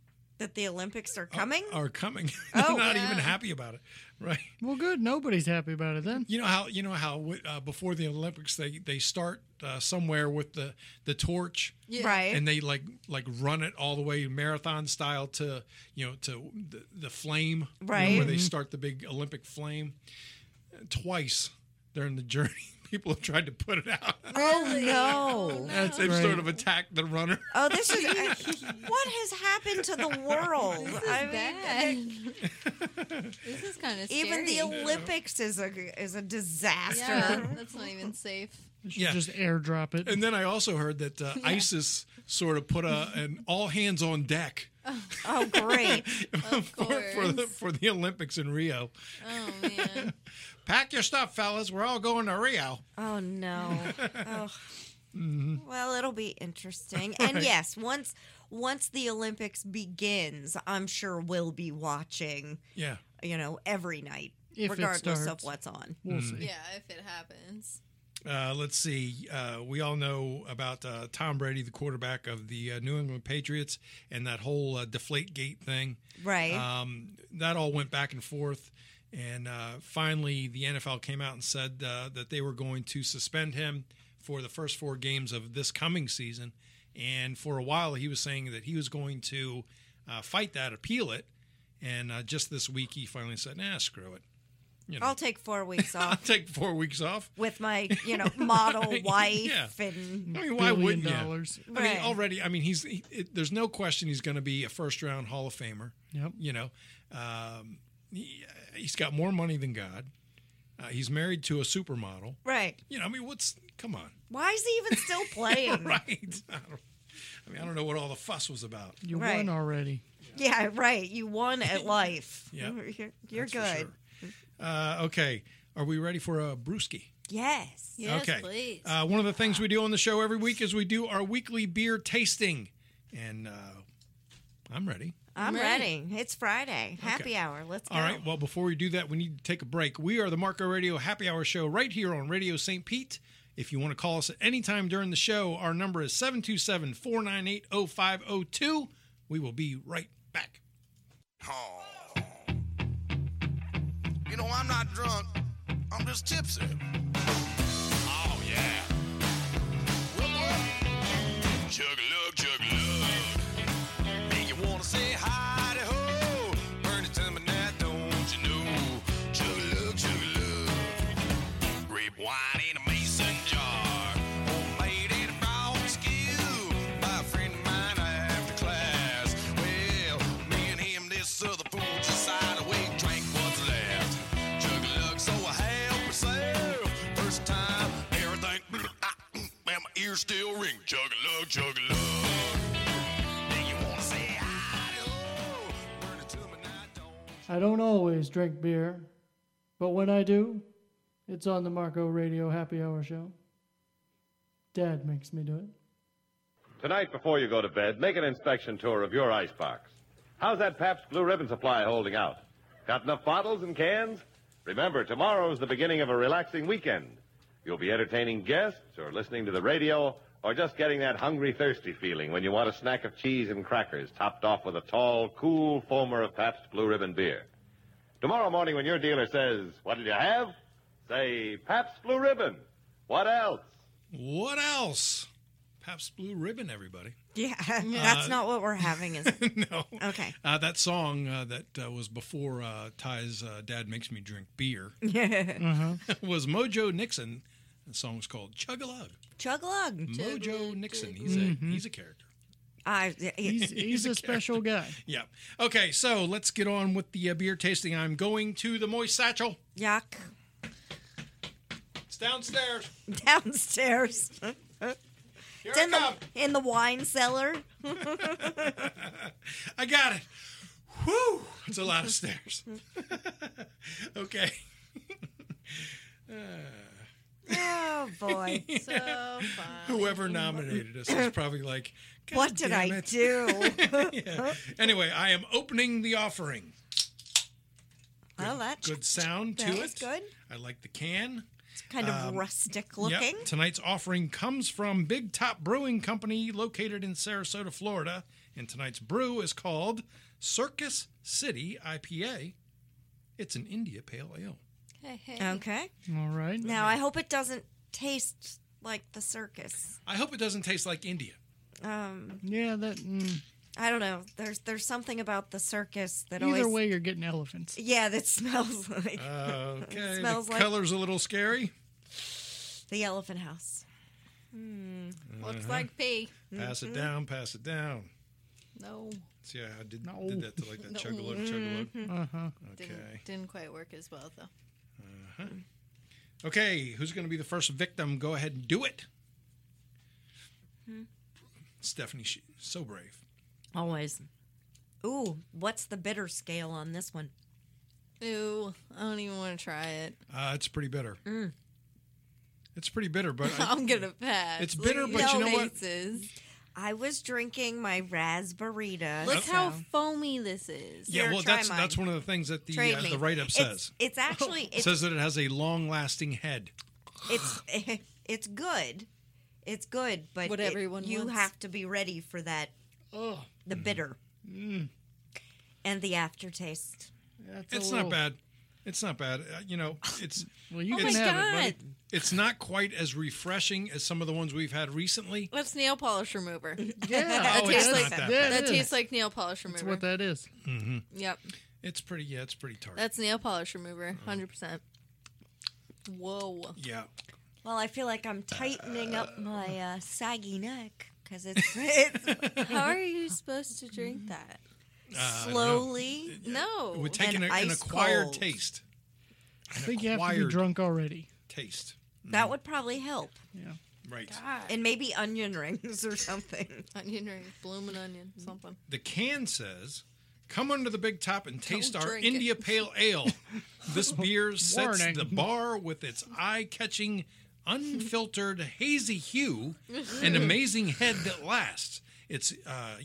[SPEAKER 2] That the Olympics are coming?
[SPEAKER 1] Are coming.
[SPEAKER 2] Oh,
[SPEAKER 1] They're not
[SPEAKER 4] yeah.
[SPEAKER 1] even happy about it, right?
[SPEAKER 3] Well, good. Nobody's happy about it then.
[SPEAKER 1] You know how before the Olympics they start somewhere with the torch.
[SPEAKER 4] Yeah.
[SPEAKER 2] Right.
[SPEAKER 1] And they like run it all the way marathon style to the flame,
[SPEAKER 2] Right.
[SPEAKER 1] where they start the big Olympic flame. Twice during the journey, people have tried to put it out.
[SPEAKER 2] Oh, no.
[SPEAKER 3] That's
[SPEAKER 1] They've
[SPEAKER 3] great.
[SPEAKER 1] sort of attacked the runner.
[SPEAKER 2] Oh, this is what has happened to the world?
[SPEAKER 4] This is bad. This is kind of scary.
[SPEAKER 2] even the Olympics is a disaster.
[SPEAKER 4] Yeah, that's not even safe.
[SPEAKER 1] Yeah.
[SPEAKER 3] Just airdrop it.
[SPEAKER 1] And then I also heard that ISIS sort of put an all hands on deck
[SPEAKER 2] Oh, great.
[SPEAKER 1] for the Olympics in Rio.
[SPEAKER 4] Oh man.
[SPEAKER 1] Pack your stuff, fellas. We're all going to Rio.
[SPEAKER 2] Oh, no. Oh.
[SPEAKER 1] Mm-hmm.
[SPEAKER 2] Well, it'll be interesting. And yes, once the Olympics begins, I'm sure we'll be watching,
[SPEAKER 1] Yeah.
[SPEAKER 2] every night,
[SPEAKER 3] If it
[SPEAKER 2] regardless of
[SPEAKER 3] starts.
[SPEAKER 2] what's on.
[SPEAKER 3] We'll see.
[SPEAKER 4] Yeah, if it happens.
[SPEAKER 1] Let's see. We all know about Tom Brady, the quarterback of the New England Patriots, and that whole Deflategate thing.
[SPEAKER 2] Right.
[SPEAKER 1] That all went back and forth. And finally, the NFL came out and said that they were going to suspend him for the first 4 games of this coming season. And for a while, he was saying that he was going to fight that, appeal it. And just this week, he finally said, nah, screw it.
[SPEAKER 2] I'll take 4 weeks
[SPEAKER 1] I'll
[SPEAKER 2] off
[SPEAKER 1] take 4 weeks off.
[SPEAKER 2] with my, model wife
[SPEAKER 1] Yeah.
[SPEAKER 2] and
[SPEAKER 1] I mean, why wouldn't you?
[SPEAKER 3] $1 billion.
[SPEAKER 1] I mean,
[SPEAKER 2] Right.
[SPEAKER 1] already, there's no question he's going to be a first-round Hall of Famer.
[SPEAKER 3] Yep.
[SPEAKER 1] He's got more money than God. He's married to a supermodel.
[SPEAKER 2] right.
[SPEAKER 1] Come on.
[SPEAKER 2] Why is he even still playing?
[SPEAKER 1] Right. I don't know what all the fuss was about.
[SPEAKER 3] You
[SPEAKER 2] Right.
[SPEAKER 3] won already.
[SPEAKER 2] Yeah, right. You won at life.
[SPEAKER 1] Yeah.
[SPEAKER 2] You're
[SPEAKER 1] That's for
[SPEAKER 2] good.
[SPEAKER 1] sure. Okay. Are we ready for a brewski?
[SPEAKER 2] Yes.
[SPEAKER 4] Yes,
[SPEAKER 1] Okay.
[SPEAKER 4] please.
[SPEAKER 1] One of the things we do on the show every week is we do our weekly beer tasting. And I'm ready.
[SPEAKER 2] I'm
[SPEAKER 4] ready.
[SPEAKER 2] ready. It's Friday. Happy hour. Let's go.
[SPEAKER 1] All right. Well, before we do that, we need to take a break. We are the Marco Radio Happy Hour Show right here on Radio St. Pete. If you want to call us at any time during the show, our number is 727-498-0502. We will be right back.
[SPEAKER 5] Oh. I'm not drunk. I'm just tipsy. Oh, yeah. What? Chug-a-lug, chug-a-lug. Hey, you want to say hi-de-ho? Burn it to me now, don't you know? Chug-a-lug, chug-a-lug. Grape wine in a mason jar. Homemade in a brown skew. By a friend of mine after class. Well, me and him, this other fool just sighed away, drank what's left. Chug-a-lug, so I help myself. First time, everything, and my ears still ring. Chug-a-lug, chug-a-lug. Then you wanna say hi-de-ho? Burn it to me now, don't.
[SPEAKER 3] I don't always drink beer, but when I do, it's on the Marco Radio Happy Hour Show. Dad makes me do it.
[SPEAKER 6] Tonight, before you go to bed, make an inspection tour of your icebox. How's that Pabst Blue Ribbon supply holding out? Got enough bottles and cans? Remember, tomorrow's the beginning of a relaxing weekend. You'll be entertaining guests or listening to the radio or just getting that hungry, thirsty feeling when you want a snack of cheese and crackers topped off with a tall, cool foamer of Pabst Blue Ribbon beer. Tomorrow morning when your dealer says, "What did you have?" say, "Pabst Blue Ribbon." What else?
[SPEAKER 1] What else? Pabst Blue Ribbon, everybody.
[SPEAKER 2] Yeah, that's not what we're having, is it?
[SPEAKER 1] No.
[SPEAKER 2] Okay.
[SPEAKER 1] That song that was before Ty's Dad Makes Me Drink Beer was Mojo Nixon. The song's called Chug-a-Lug.
[SPEAKER 2] Chug-a-lug.
[SPEAKER 1] Mojo Nixon. He's a character.
[SPEAKER 3] He's a special guy.
[SPEAKER 1] Yeah. Okay, so let's get on with the beer tasting. I'm going to the Moist Satchel.
[SPEAKER 2] Yuck.
[SPEAKER 1] It's downstairs.
[SPEAKER 2] Downstairs.
[SPEAKER 1] Here
[SPEAKER 2] It's
[SPEAKER 1] I
[SPEAKER 2] in
[SPEAKER 1] come.
[SPEAKER 2] in the wine cellar.
[SPEAKER 1] I got it. Whew. It's a lot of stairs. Okay.
[SPEAKER 2] Oh boy.
[SPEAKER 4] So fun.
[SPEAKER 1] Whoever nominated us is probably like, God
[SPEAKER 2] What did
[SPEAKER 1] damn
[SPEAKER 2] I
[SPEAKER 1] it."
[SPEAKER 2] do?
[SPEAKER 1] Yeah. Anyway, I am opening the offering.
[SPEAKER 2] Well, that's
[SPEAKER 1] Good sound to
[SPEAKER 2] that
[SPEAKER 1] it.
[SPEAKER 2] was good.
[SPEAKER 1] I like the can.
[SPEAKER 2] Kind of rustic looking.
[SPEAKER 1] Yep. Tonight's offering comes from Big Top Brewing Company, located in Sarasota, Florida, And tonight's brew is called Circus City IPA. It's an India Pale Ale.
[SPEAKER 4] Hey.
[SPEAKER 2] Okay.
[SPEAKER 3] All right.
[SPEAKER 2] Now, I hope it doesn't taste like the circus.
[SPEAKER 1] I hope it doesn't taste like India.
[SPEAKER 3] Yeah, that.
[SPEAKER 2] I don't know. There's something about the circus that
[SPEAKER 3] Either
[SPEAKER 2] always...
[SPEAKER 3] way, you're getting elephants.
[SPEAKER 2] Yeah, that smells like
[SPEAKER 1] Okay,
[SPEAKER 2] smells
[SPEAKER 1] the
[SPEAKER 2] like-
[SPEAKER 1] color's a little scary.
[SPEAKER 2] the elephant house.
[SPEAKER 4] Looks like pee.
[SPEAKER 1] Pass it down, pass it down.
[SPEAKER 4] No.
[SPEAKER 1] See, I did
[SPEAKER 3] No.
[SPEAKER 1] that to like that chug-a-lug, chug-a-lug.
[SPEAKER 3] Uh-huh.
[SPEAKER 1] Okay.
[SPEAKER 4] Didn't quite work as well, though.
[SPEAKER 1] Okay, who's going to be the first victim? Go ahead and do it. Stephanie, so brave.
[SPEAKER 2] Always. Ooh, what's the bitter scale on this one?
[SPEAKER 4] Ooh, I don't even want to try it.
[SPEAKER 1] It's pretty bitter. It's pretty bitter, but
[SPEAKER 4] I'm gonna pass.
[SPEAKER 1] It's bitter,
[SPEAKER 4] Look
[SPEAKER 1] but
[SPEAKER 4] at
[SPEAKER 1] you know
[SPEAKER 4] your
[SPEAKER 1] what?
[SPEAKER 4] faces.
[SPEAKER 2] I was drinking my raspberry.
[SPEAKER 4] Look how foamy this is.
[SPEAKER 1] yeah,
[SPEAKER 2] Here,
[SPEAKER 1] well,
[SPEAKER 2] try
[SPEAKER 1] that's
[SPEAKER 2] mine.
[SPEAKER 1] one of the things that the
[SPEAKER 2] Trade me.
[SPEAKER 1] the write-up says.
[SPEAKER 2] It's actually
[SPEAKER 1] It says that it has a long-lasting head.
[SPEAKER 2] it's good. It's good, but
[SPEAKER 4] What everyone
[SPEAKER 2] you
[SPEAKER 4] wants.
[SPEAKER 2] have to be ready for that. The bitter and the aftertaste.
[SPEAKER 3] That's a
[SPEAKER 1] It's
[SPEAKER 3] little-
[SPEAKER 1] not bad. It's not bad. It's
[SPEAKER 3] Well, you
[SPEAKER 4] Oh
[SPEAKER 3] can
[SPEAKER 4] my
[SPEAKER 3] have
[SPEAKER 4] God.
[SPEAKER 3] it, buddy.
[SPEAKER 1] it's not quite as refreshing as some of the ones we've had recently.
[SPEAKER 4] That's nail polish remover.
[SPEAKER 3] Yeah,
[SPEAKER 1] Oh,
[SPEAKER 4] tastes
[SPEAKER 1] it's
[SPEAKER 4] like
[SPEAKER 1] not that
[SPEAKER 3] that.
[SPEAKER 1] bad.
[SPEAKER 4] That
[SPEAKER 3] is.
[SPEAKER 4] tastes like nail polish remover.
[SPEAKER 3] That's what that is.
[SPEAKER 4] Yep.
[SPEAKER 1] It's pretty tart.
[SPEAKER 4] That's nail polish remover. 100%. Whoa.
[SPEAKER 1] Yeah.
[SPEAKER 2] Well, I feel like I'm tightening up my saggy neck because it's
[SPEAKER 4] How are you supposed to drink that?
[SPEAKER 2] slowly.
[SPEAKER 4] No.
[SPEAKER 1] It would take
[SPEAKER 2] And
[SPEAKER 1] an
[SPEAKER 2] ice
[SPEAKER 1] acquired
[SPEAKER 2] cold.
[SPEAKER 1] taste.
[SPEAKER 3] I think you have to be
[SPEAKER 1] acquired
[SPEAKER 3] drunk already.
[SPEAKER 1] taste.
[SPEAKER 2] That would probably help,
[SPEAKER 3] Yeah.
[SPEAKER 1] Right.
[SPEAKER 2] and maybe onion rings or something.
[SPEAKER 4] Onion ring, blooming onion, something.
[SPEAKER 1] The can says, "Come under the big top and taste our
[SPEAKER 4] drink it."
[SPEAKER 1] India Pale Ale. This beer sets
[SPEAKER 3] Warning.
[SPEAKER 1] the bar with its eye-catching, unfiltered, hazy hue and amazing head that lasts. Its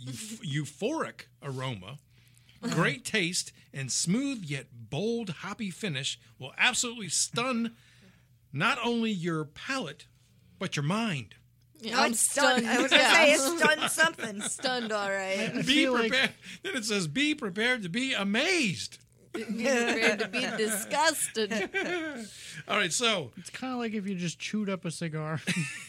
[SPEAKER 1] euphoric aroma, great taste, and smooth yet bold hoppy finish will absolutely stun not only your palate, but your mind.
[SPEAKER 4] Yeah,
[SPEAKER 2] I'm stunned. I was going to say it's stunned something.
[SPEAKER 4] Stunned, all right.
[SPEAKER 1] Be
[SPEAKER 3] feel like-
[SPEAKER 1] prepared. Then it says, "Be prepared to be amazed."
[SPEAKER 4] Prepared to be disgusted.
[SPEAKER 1] All right, so
[SPEAKER 3] It's kind of like if you just chewed up a cigar.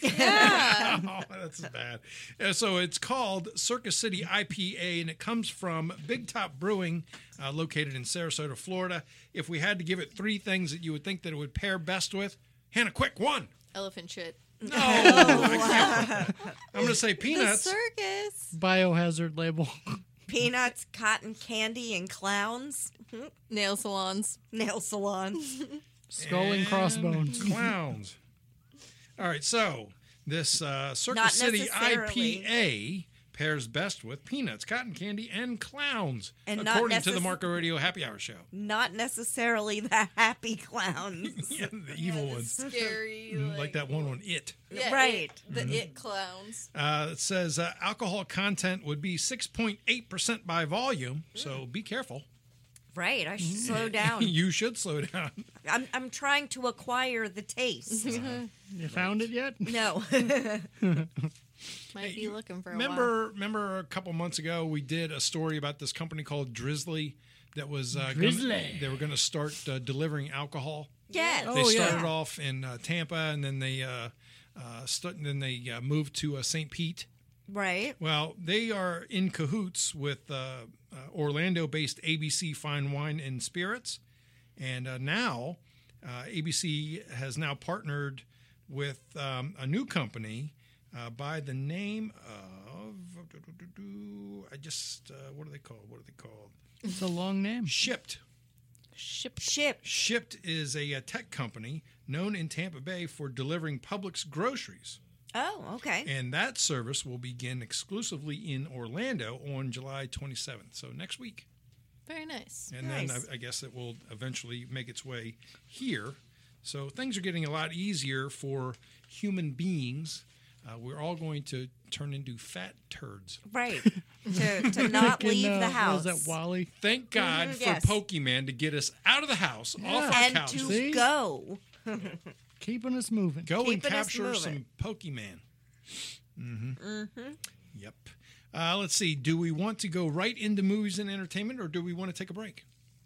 [SPEAKER 4] Yeah.
[SPEAKER 1] oh, that's bad. So it's called Circus City IPA, and it comes from Big Top Brewing, located in Sarasota, Florida. If we had to give it three things that you would think that it would pair best with, Hannah, quick, one.
[SPEAKER 4] Elephant shit.
[SPEAKER 1] No, I can't. I'm going to say
[SPEAKER 4] The
[SPEAKER 1] peanuts.
[SPEAKER 4] circus.
[SPEAKER 3] Biohazard label.
[SPEAKER 2] Peanuts, cotton candy, and clowns.
[SPEAKER 4] Nail salons.
[SPEAKER 2] Nail salons.
[SPEAKER 3] Skull and crossbones.
[SPEAKER 1] Clowns. All right, so this Circus
[SPEAKER 2] Not
[SPEAKER 1] City
[SPEAKER 2] necessarily.
[SPEAKER 1] IPA pairs best with peanuts, cotton candy, and clowns,
[SPEAKER 2] And not
[SPEAKER 1] according to the
[SPEAKER 2] necess-
[SPEAKER 1] Marco Radio Happy Hour show.
[SPEAKER 2] Not necessarily the happy clowns.
[SPEAKER 1] Yeah, the evil ones.
[SPEAKER 4] Scary.
[SPEAKER 1] Like that one on It.
[SPEAKER 4] Yeah,
[SPEAKER 2] Right.
[SPEAKER 4] The it clowns.
[SPEAKER 1] It says alcohol content would be 6.8% by volume, so be careful.
[SPEAKER 2] Right, I should slow down.
[SPEAKER 1] You should slow down.
[SPEAKER 2] I'm trying to acquire the taste.
[SPEAKER 3] You found it yet?
[SPEAKER 2] No.
[SPEAKER 4] Might be looking for a while.
[SPEAKER 1] Remember a couple months ago we did a story about this company called Drizzly that was
[SPEAKER 3] Drizzly.
[SPEAKER 1] they were going to start delivering alcohol.
[SPEAKER 2] Yes.
[SPEAKER 1] They
[SPEAKER 3] Oh, yeah.
[SPEAKER 1] started off in Tampa, and then they moved to St. Pete.
[SPEAKER 2] Right.
[SPEAKER 1] Well, they are in cahoots with Orlando-based ABC Fine Wine and Spirits, and now ABC has now partnered with a new company by the name of what are they called?
[SPEAKER 3] It's a long name.
[SPEAKER 1] Shipped.
[SPEAKER 2] Ship.
[SPEAKER 1] Shipped is a tech company known in Tampa Bay for delivering Publix groceries.
[SPEAKER 2] Oh, okay.
[SPEAKER 1] And that service will begin exclusively in Orlando on July 27th, so next week.
[SPEAKER 4] Very nice.
[SPEAKER 1] And
[SPEAKER 2] Nice.
[SPEAKER 1] then I guess it will eventually make its way here. So things are getting a lot easier for human beings. We're all going to turn into fat turds.
[SPEAKER 2] Right. To not
[SPEAKER 3] Can,
[SPEAKER 2] leave the
[SPEAKER 3] What
[SPEAKER 2] house.
[SPEAKER 3] was that, Wally?
[SPEAKER 1] Thank God for
[SPEAKER 2] yes.
[SPEAKER 1] Pokemon to get us out of the house, off our
[SPEAKER 2] And
[SPEAKER 1] couches.
[SPEAKER 2] to
[SPEAKER 3] See?
[SPEAKER 2] go.
[SPEAKER 3] Keeping us moving.
[SPEAKER 1] Go and
[SPEAKER 2] Keeping us
[SPEAKER 1] capture
[SPEAKER 2] moving.
[SPEAKER 1] some Pokemon. Mm-hmm. Yep. Let's see. Do we want to go right into movies and entertainment, or do we want to take a break?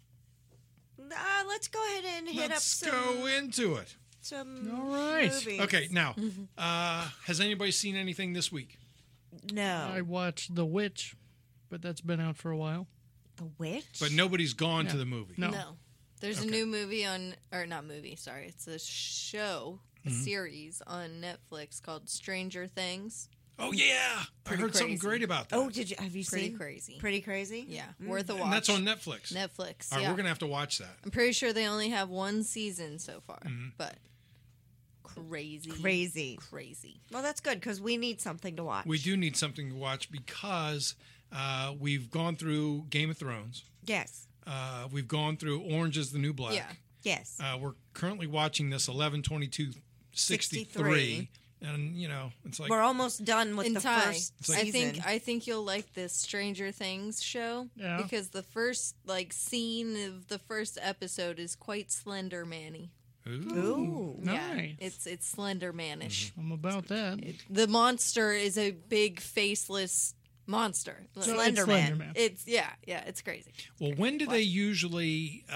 [SPEAKER 2] Let's go ahead and hit
[SPEAKER 1] Let's
[SPEAKER 2] up
[SPEAKER 1] go into it.
[SPEAKER 2] some
[SPEAKER 3] All right.
[SPEAKER 2] movies.
[SPEAKER 1] Okay, now, has anybody seen anything this week?
[SPEAKER 2] No.
[SPEAKER 3] I watched The Witch, but that's been out for a while.
[SPEAKER 2] The Witch?
[SPEAKER 1] But nobody's gone to
[SPEAKER 3] Yeah.
[SPEAKER 1] the movie.
[SPEAKER 3] No.
[SPEAKER 4] No. There's a new movie on, or not movie, sorry. It's a show, a series on Netflix called Stranger Things.
[SPEAKER 1] Oh, yeah. I
[SPEAKER 4] Pretty
[SPEAKER 1] heard something
[SPEAKER 4] crazy.
[SPEAKER 1] great about that.
[SPEAKER 2] Oh, have you
[SPEAKER 4] Pretty
[SPEAKER 2] seen?
[SPEAKER 4] crazy.
[SPEAKER 2] Pretty crazy?
[SPEAKER 4] Yeah, worth a watch.
[SPEAKER 1] And that's on Netflix.
[SPEAKER 4] Netflix.
[SPEAKER 1] All right,
[SPEAKER 4] yeah.
[SPEAKER 1] we're going to have to watch that.
[SPEAKER 4] I'm pretty sure they only have one season so far, but crazy.
[SPEAKER 2] Crazy. Well, that's good because we need something to watch.
[SPEAKER 1] We do need something to watch because we've gone through Game of Thrones.
[SPEAKER 2] Yes.
[SPEAKER 1] We've gone through Orange is the New Black.
[SPEAKER 4] Yeah.
[SPEAKER 2] Yes.
[SPEAKER 1] We're currently watching this 11/22/63.
[SPEAKER 2] 63.
[SPEAKER 1] And, you know, it's like,
[SPEAKER 2] We're almost done with
[SPEAKER 4] And
[SPEAKER 2] the
[SPEAKER 4] Ty,
[SPEAKER 2] first season.
[SPEAKER 4] I think you'll like this Stranger Things show
[SPEAKER 3] Yeah.
[SPEAKER 4] because the first scene of the first episode is quite Slender Man-y.
[SPEAKER 2] Ooh.
[SPEAKER 3] Nice.
[SPEAKER 4] Yeah, it's Slender Man-ish.
[SPEAKER 3] I'm about that.
[SPEAKER 4] The monster is a big faceless monster.
[SPEAKER 3] So
[SPEAKER 2] Slender
[SPEAKER 3] it's
[SPEAKER 2] Man.
[SPEAKER 3] Slender Man.
[SPEAKER 4] It's it's crazy.
[SPEAKER 1] well, when do they usually,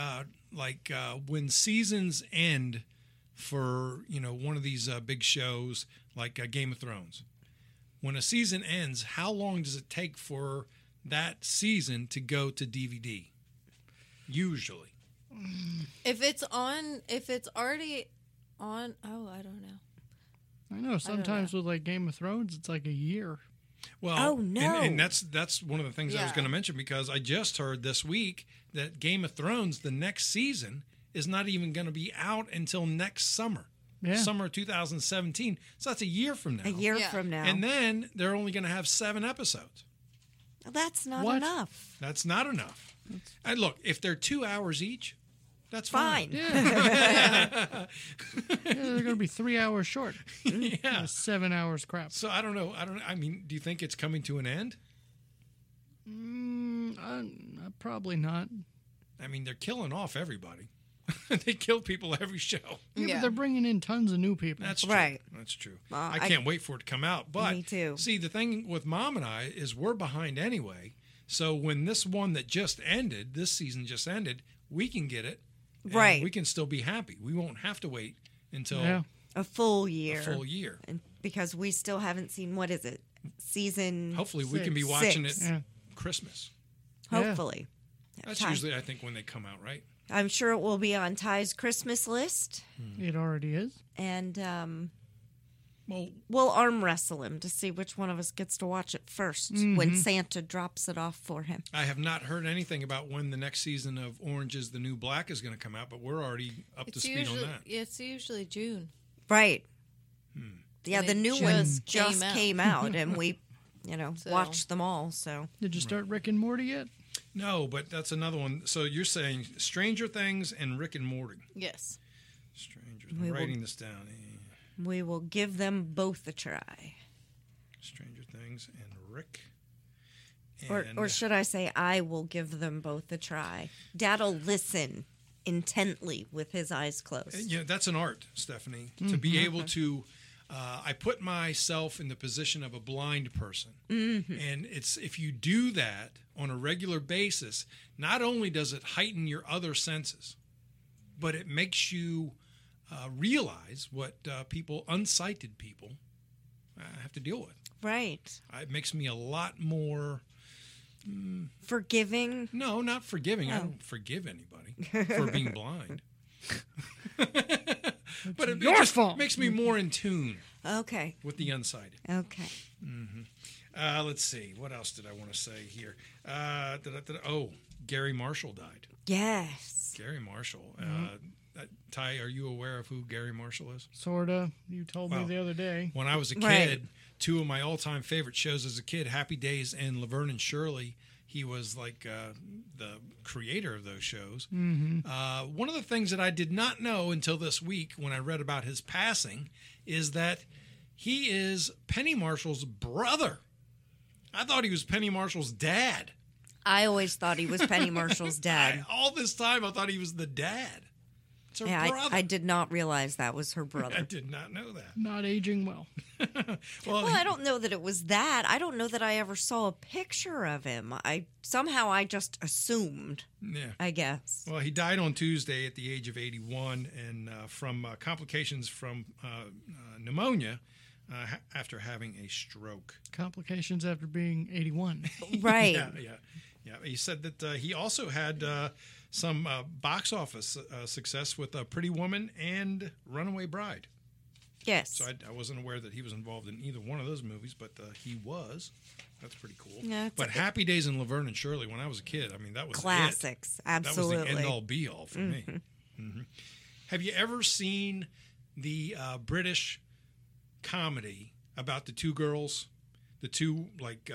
[SPEAKER 1] when seasons end for, you know, one of these big shows like Game of Thrones? When a season ends, how long does it take for that season to go to DVD? Usually.
[SPEAKER 4] If it's already on, I don't know.
[SPEAKER 3] I know. Sometimes with like Game of Thrones, it's like a year.
[SPEAKER 1] Well,
[SPEAKER 2] Oh, no.
[SPEAKER 1] and that's one of the things I was
[SPEAKER 4] Yeah.
[SPEAKER 1] going to mention because I just heard this week that Game of Thrones, the next season, is not even going to be out until next summer.
[SPEAKER 3] Yeah.
[SPEAKER 1] Summer 2017. So that's a year from now.
[SPEAKER 2] A year
[SPEAKER 4] Yeah.
[SPEAKER 2] from now.
[SPEAKER 1] And then they're only going to have 7 episodes.
[SPEAKER 2] That's not
[SPEAKER 3] What?
[SPEAKER 2] enough.
[SPEAKER 1] That's not enough. And look, if they're 2 hours each, that's
[SPEAKER 2] Fine.
[SPEAKER 1] fine.
[SPEAKER 3] Yeah, they're going to be 3 hours short.
[SPEAKER 1] Yeah.
[SPEAKER 3] 7 hours crap.
[SPEAKER 1] So I don't know. I mean, do you think it's coming to an end?
[SPEAKER 3] Probably not.
[SPEAKER 1] I mean, they're killing off everybody. They kill people every show.
[SPEAKER 3] Yeah,
[SPEAKER 4] Yeah.
[SPEAKER 3] but they're bringing in tons of new people.
[SPEAKER 1] That's true.
[SPEAKER 2] Right.
[SPEAKER 1] That's true.
[SPEAKER 2] I-
[SPEAKER 1] I can't wait for it to come out. But
[SPEAKER 2] Me too.
[SPEAKER 1] see, the thing with Mom and I is we're behind anyway. So when this one that just ended, this season just ended, we can get it. and
[SPEAKER 2] Right.
[SPEAKER 1] We can still be happy. We won't have to wait until
[SPEAKER 3] Yeah.
[SPEAKER 2] A full
[SPEAKER 1] a
[SPEAKER 2] year.
[SPEAKER 1] full year.
[SPEAKER 2] And because we still haven't seen, what is it? Season.
[SPEAKER 1] Hopefully, we can be
[SPEAKER 3] Six.
[SPEAKER 1] watching it
[SPEAKER 3] Yeah.
[SPEAKER 1] Christmas.
[SPEAKER 2] Hopefully.
[SPEAKER 1] That's
[SPEAKER 2] Ty-
[SPEAKER 1] usually, I think, when they come out, right?
[SPEAKER 2] I'm sure it will be on Ty's Christmas list.
[SPEAKER 3] It already is.
[SPEAKER 2] And
[SPEAKER 1] Well,
[SPEAKER 2] we'll arm wrestle him to see which one of us gets to watch it 1st when Santa drops it off for him.
[SPEAKER 1] I have not heard anything about when the next season of Orange is the New Black is going to come out, but we're already up to
[SPEAKER 4] It's
[SPEAKER 1] speed
[SPEAKER 4] usually
[SPEAKER 1] on that.
[SPEAKER 4] it's usually June.
[SPEAKER 2] Right. Yeah,
[SPEAKER 4] And
[SPEAKER 2] the
[SPEAKER 4] it
[SPEAKER 2] new one
[SPEAKER 4] just
[SPEAKER 2] just
[SPEAKER 4] came out.
[SPEAKER 2] came out, and we,
[SPEAKER 4] So-
[SPEAKER 2] watched them all. So
[SPEAKER 3] Did you start Rick and Morty yet?
[SPEAKER 1] No, but that's another one. So you're saying Stranger Things and Rick and Morty.
[SPEAKER 4] Yes.
[SPEAKER 1] Stranger.
[SPEAKER 2] We
[SPEAKER 1] I'm
[SPEAKER 2] will-
[SPEAKER 1] writing this down.
[SPEAKER 2] we will give them both a try.
[SPEAKER 1] Stranger Things and Rick.
[SPEAKER 2] Or,
[SPEAKER 1] And,
[SPEAKER 2] or should I say, I will give them both a try. Dad'll listen intently with his eyes closed.
[SPEAKER 1] you know, that's an art, Stephanie, to be able to. I put myself in the position of a blind person, and it's if you do that on a regular basis, not only does it heighten your other senses, but it makes you realize what unsighted people have to deal with.
[SPEAKER 2] Right.
[SPEAKER 1] It makes me a lot more.
[SPEAKER 2] Forgiving.
[SPEAKER 1] No, not forgiving. I
[SPEAKER 2] Oh.
[SPEAKER 1] don't forgive anybody for being blind. But it
[SPEAKER 3] your
[SPEAKER 1] just
[SPEAKER 3] fault.
[SPEAKER 1] makes me more in tune
[SPEAKER 2] Okay.
[SPEAKER 1] with the unsighted.
[SPEAKER 2] Okay.
[SPEAKER 1] Let's see. What else did I want to say here? Oh, Gary Marshall died.
[SPEAKER 2] Yes.
[SPEAKER 1] Gary Marshall. Ty, are you aware of who Gary Marshall is?
[SPEAKER 3] Sorta. You told me
[SPEAKER 1] Well,
[SPEAKER 3] the other day.
[SPEAKER 1] When I was a kid,
[SPEAKER 2] Right.
[SPEAKER 1] two of my all-time favorite shows as a kid, Happy Days and Laverne and Shirley. He was like the creator of those shows. One of the things that I did not know until this week when I read about his passing is that he is Penny Marshall's brother. I thought he was Penny Marshall's dad.
[SPEAKER 2] I always thought he was Penny Marshall's dad.
[SPEAKER 1] All this time, I thought he was the dad. It's her
[SPEAKER 2] Yeah,
[SPEAKER 1] brother.
[SPEAKER 2] I did not realize that was her
[SPEAKER 1] I
[SPEAKER 2] brother.
[SPEAKER 1] did not know that.
[SPEAKER 3] Not aging well.
[SPEAKER 2] Well, I don't know that it was that. I don't know that I ever saw a picture of him. I just assumed,
[SPEAKER 1] Yeah.
[SPEAKER 2] I guess.
[SPEAKER 1] Well, he died on Tuesday at the age of 81, and from complications from pneumonia after having a stroke.
[SPEAKER 3] Complications after being 81.
[SPEAKER 2] Right.
[SPEAKER 1] Yeah. He said that he also had some box office success with Pretty Woman and Runaway Bride.
[SPEAKER 2] Yes.
[SPEAKER 1] So I wasn't aware that he was involved in either one of those movies, but he was. That's pretty cool.
[SPEAKER 2] Yeah,
[SPEAKER 1] but Happy Days in Laverne and Shirley, when I was a kid, I mean, that was
[SPEAKER 2] Classics.
[SPEAKER 1] it.
[SPEAKER 2] Absolutely.
[SPEAKER 1] That was the end-all, be-all for me. Mm-hmm. Have you ever seen the British comedy about the two girls? The two, like...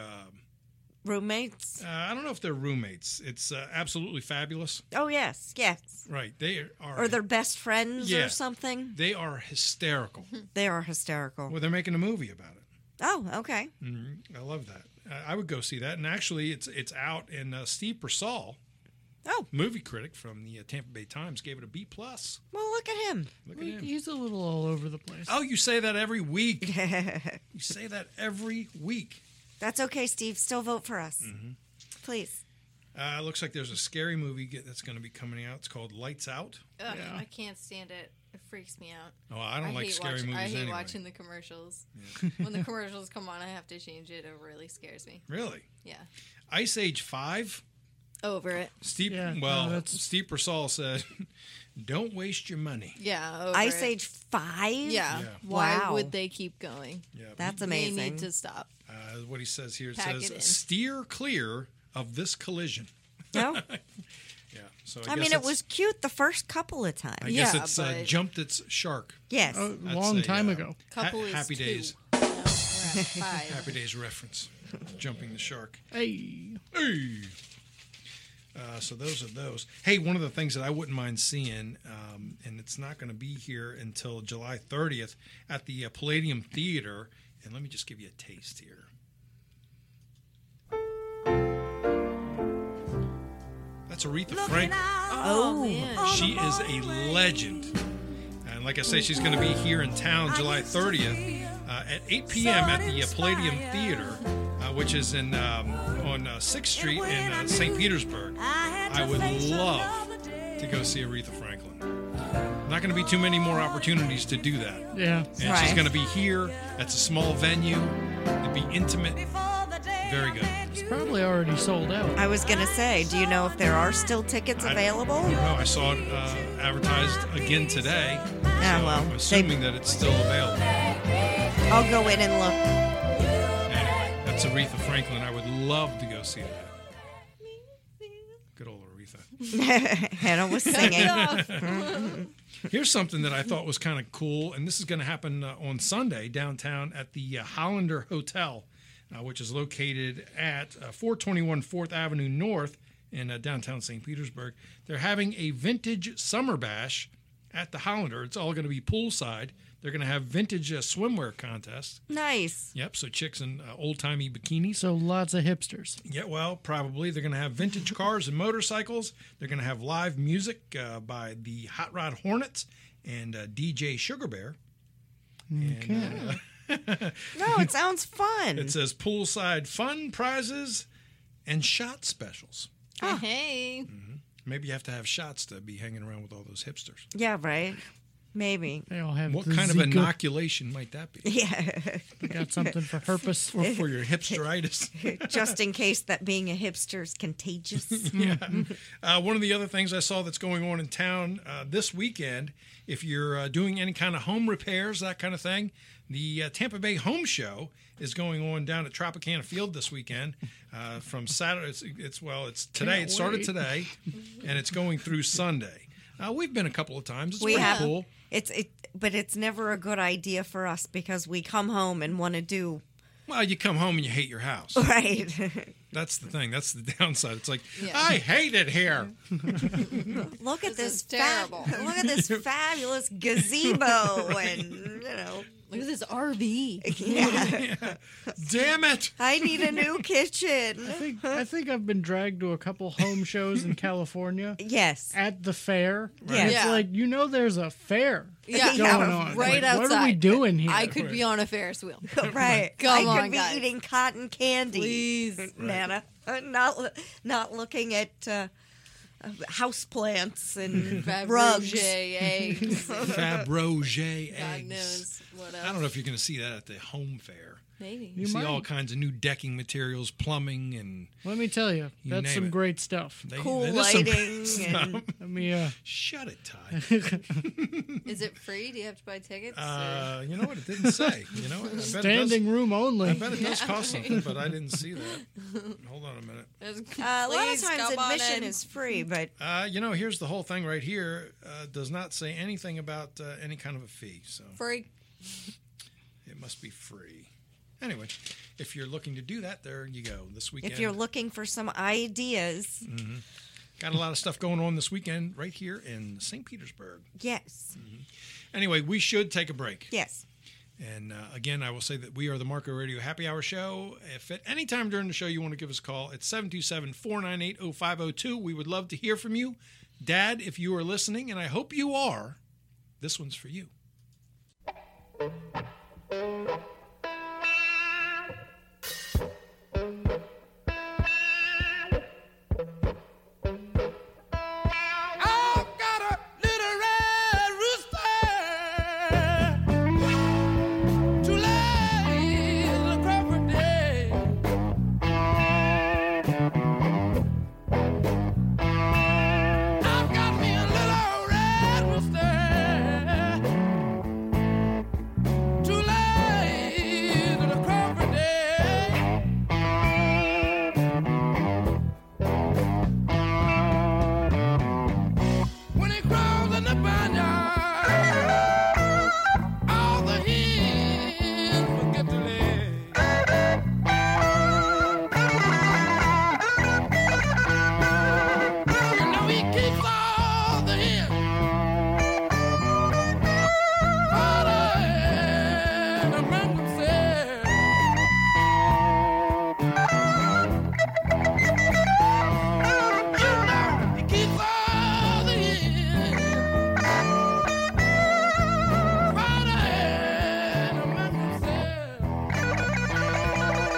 [SPEAKER 2] Roommates?
[SPEAKER 1] I don't know if they're roommates. It's Absolutely Fabulous.
[SPEAKER 2] Oh, yes. Yes.
[SPEAKER 1] Right. They are...
[SPEAKER 2] Or they're best friends
[SPEAKER 1] Yeah.
[SPEAKER 2] or something.
[SPEAKER 1] They are hysterical.
[SPEAKER 2] They are hysterical.
[SPEAKER 1] Well, they're making a movie about it.
[SPEAKER 2] Oh, okay.
[SPEAKER 1] I love that. I would go see that. And actually, it's out. And Steve Persall,
[SPEAKER 2] Oh,
[SPEAKER 1] movie critic from the Tampa Bay Times, gave it a B+. Look
[SPEAKER 2] well, look at him.
[SPEAKER 1] at him.
[SPEAKER 3] He's a little all over the place.
[SPEAKER 1] Oh, you say that every week. You say that every week.
[SPEAKER 2] That's okay, Steve. Still vote for us. Please.
[SPEAKER 1] Looks like there's a scary movie that's going to be coming out. It's called Lights Out.
[SPEAKER 4] Ugh,
[SPEAKER 3] Yeah.
[SPEAKER 4] I can't stand it. It freaks me out.
[SPEAKER 1] Oh, I don't like scary movies
[SPEAKER 4] I hate
[SPEAKER 1] anyway.
[SPEAKER 4] watching the commercials. When the commercials come on, I have to change it. It really scares me.
[SPEAKER 1] Really?
[SPEAKER 4] Yeah.
[SPEAKER 1] Ice Age 5.
[SPEAKER 4] Over it.
[SPEAKER 1] Steve,
[SPEAKER 3] Yeah,
[SPEAKER 1] well,
[SPEAKER 3] no, that's-
[SPEAKER 1] Steve Persall said, "Don't waste your money."
[SPEAKER 4] Yeah. Over
[SPEAKER 2] Ice
[SPEAKER 4] it.
[SPEAKER 2] Age 5?
[SPEAKER 4] Yeah.
[SPEAKER 1] Yeah.
[SPEAKER 4] Why
[SPEAKER 2] Wow.
[SPEAKER 4] would they keep going?
[SPEAKER 1] Yeah.
[SPEAKER 2] That's
[SPEAKER 4] They
[SPEAKER 2] amazing.
[SPEAKER 4] need to stop.
[SPEAKER 1] What he says here, it
[SPEAKER 4] Pack
[SPEAKER 1] says,
[SPEAKER 4] it in.
[SPEAKER 1] "Steer clear of this collision."
[SPEAKER 2] No?
[SPEAKER 1] Yeah. So
[SPEAKER 2] I
[SPEAKER 1] guess
[SPEAKER 2] mean, it
[SPEAKER 1] it's-
[SPEAKER 2] was cute the first couple of times.
[SPEAKER 1] I guess
[SPEAKER 4] Yeah,
[SPEAKER 1] it's
[SPEAKER 4] but-
[SPEAKER 1] jumped its shark.
[SPEAKER 2] Yes.
[SPEAKER 3] A
[SPEAKER 1] That's
[SPEAKER 3] long
[SPEAKER 1] a,
[SPEAKER 3] time ago.
[SPEAKER 4] Couple is
[SPEAKER 1] Happy
[SPEAKER 4] 2.
[SPEAKER 1] Days.
[SPEAKER 4] No, we're at 5.
[SPEAKER 1] Happy Days reference. Jumping the shark.
[SPEAKER 3] Hey.
[SPEAKER 1] Hey. So those are those. Hey, one of the things that I wouldn't mind seeing, and it's not going to be here until July 30th at the Palladium Theater. And let me just give you a taste here. That's Aretha Franklin.
[SPEAKER 4] Oh, man.
[SPEAKER 1] She is a legend. And like I say, she's going to be here in town July 30th at 8 p.m. at the Palladium Theater, which is on 6th Street in St. Petersburg. I would love to go see Aretha Franklin. Not going to be too many more opportunities to do that.
[SPEAKER 3] Yeah.
[SPEAKER 1] And she's
[SPEAKER 2] Right.
[SPEAKER 1] going to be here. It's a small venue. It'd be intimate. Very good.
[SPEAKER 3] It's probably already sold out.
[SPEAKER 2] I was going to say, do you know if there are still tickets available?
[SPEAKER 1] I don't know. I saw it advertised again today.
[SPEAKER 2] Yeah,
[SPEAKER 1] so
[SPEAKER 2] well,
[SPEAKER 1] I'm assuming that it's still available.
[SPEAKER 2] I'll go in and look.
[SPEAKER 1] Anyway, that's Aretha Franklin. I would love to go see that. Good old Aretha.
[SPEAKER 2] Hannah was singing.
[SPEAKER 1] Here's something that I thought was kind of cool, and this is going to happen on Sunday downtown at the Hollander Hotel, which is located at 421 4th Avenue North in downtown St. Petersburg. They're having a vintage summer bash at the Hollander. It's all going to be poolside. They're going to have vintage swimwear contest.
[SPEAKER 2] Nice.
[SPEAKER 1] Yep, so chicks in old-timey bikinis.
[SPEAKER 3] So lots of hipsters.
[SPEAKER 1] Yeah, well, probably. They're going to have vintage cars and motorcycles. They're going to have live music by the Hot Rod Hornets and DJ Sugar Bear.
[SPEAKER 3] Okay.
[SPEAKER 2] No, it sounds fun.
[SPEAKER 1] It says poolside fun, prizes, and shot specials.
[SPEAKER 4] Hey.
[SPEAKER 1] Maybe you have to have shots to be hanging around with all those hipsters.
[SPEAKER 2] Yeah, right. Maybe.
[SPEAKER 3] They all have
[SPEAKER 1] What
[SPEAKER 3] the
[SPEAKER 1] kind of
[SPEAKER 3] Zika.
[SPEAKER 1] inoculation might that be?
[SPEAKER 2] Yeah.
[SPEAKER 3] They got something for herpes.
[SPEAKER 1] For your hipsteritis.
[SPEAKER 2] Just in case that being a hipster is contagious.
[SPEAKER 1] Yeah. One of the other things I saw that's going on in town this weekend, if you're doing any kind of home repairs, that kind of thing, the Tampa Bay Home Show is going on down at Tropicana Field this weekend from Saturday. It's today.
[SPEAKER 3] Can't
[SPEAKER 1] It started
[SPEAKER 3] wait.
[SPEAKER 1] today, and it's going through Sunday. We've been a couple of times. It's
[SPEAKER 2] We
[SPEAKER 1] pretty
[SPEAKER 2] have.
[SPEAKER 1] cool.
[SPEAKER 2] But it's never a good idea for us because we come home and want to do
[SPEAKER 1] Well, you come home and you hate your house.
[SPEAKER 2] right.
[SPEAKER 1] That's the thing. That's the downside. It's like,
[SPEAKER 4] Yeah.
[SPEAKER 1] I hate it here.
[SPEAKER 2] Look at
[SPEAKER 4] This
[SPEAKER 2] this
[SPEAKER 4] is terrible.
[SPEAKER 2] look at this fabulous gazebo and
[SPEAKER 4] Look at this RV.
[SPEAKER 2] Yeah.
[SPEAKER 1] Damn it!
[SPEAKER 2] I need a new kitchen.
[SPEAKER 3] I think I've been dragged to a couple home shows in California
[SPEAKER 2] Yes.
[SPEAKER 3] at the fair.
[SPEAKER 2] Yeah.
[SPEAKER 3] And it's
[SPEAKER 4] Yeah.
[SPEAKER 3] like, there's a fair
[SPEAKER 4] Yeah,
[SPEAKER 3] going on.
[SPEAKER 4] right
[SPEAKER 3] Like,
[SPEAKER 4] outside.
[SPEAKER 3] What are we doing here?
[SPEAKER 4] I could be on a Ferris wheel.
[SPEAKER 2] Right.
[SPEAKER 4] Come
[SPEAKER 2] I
[SPEAKER 4] on,
[SPEAKER 2] could be
[SPEAKER 4] guys.
[SPEAKER 2] eating cotton candy.
[SPEAKER 4] Please.
[SPEAKER 2] Nana. Not looking at house plants and rugs.
[SPEAKER 4] Fabergé eggs.
[SPEAKER 1] Fabergé
[SPEAKER 4] God
[SPEAKER 1] eggs.
[SPEAKER 4] knows what else.
[SPEAKER 1] I don't know if you're going to see that at the home fair.
[SPEAKER 4] Maybe.
[SPEAKER 1] You see
[SPEAKER 3] might.
[SPEAKER 1] all kinds of new decking materials, plumbing, and
[SPEAKER 3] Let me tell you,
[SPEAKER 1] You
[SPEAKER 3] that's
[SPEAKER 1] name
[SPEAKER 3] some
[SPEAKER 1] it.
[SPEAKER 3] great stuff.
[SPEAKER 2] Cool
[SPEAKER 1] that is some great
[SPEAKER 2] lighting
[SPEAKER 1] stuff.
[SPEAKER 2] and
[SPEAKER 3] Let me,
[SPEAKER 1] Shut it, Ty.
[SPEAKER 4] Is it free? Do you have to buy tickets?
[SPEAKER 1] You know what? It didn't say. You know what? I bet it does-
[SPEAKER 3] standing room only.
[SPEAKER 1] I bet it does cost something, but I didn't see that. Hold on a minute.
[SPEAKER 2] a lot of
[SPEAKER 4] Please,
[SPEAKER 2] times
[SPEAKER 4] come on
[SPEAKER 2] admission
[SPEAKER 4] in.
[SPEAKER 2] is free, but
[SPEAKER 1] Here's the whole thing right here. Does not say anything about any kind of a fee, so
[SPEAKER 4] free.
[SPEAKER 1] it must be free. Anyway, if you're looking to do that, there you go. This weekend,
[SPEAKER 2] if you're looking for some ideas,
[SPEAKER 1] got a lot of stuff going on this weekend right here in St. Petersburg.
[SPEAKER 2] yes.
[SPEAKER 1] Anyway, we should take a break.
[SPEAKER 2] Yes.
[SPEAKER 1] And again, I will say that we are the Marco Radio Happy Hour Show. If at any time during the show you want to give us a call, it's 727-498-0502. We would love to hear from you. Dad, if you are listening, and I hope you are, this one's for you.
[SPEAKER 5] I've got a little red rooster to lay in the Crawford day. I've got me a little red rooster to lay in the Crawford day. When he crawls in the barnyard, all the hens forget to lay. You know he keeps all the hens fighting among themselves. You know he keeps all the hens fighting among themselves.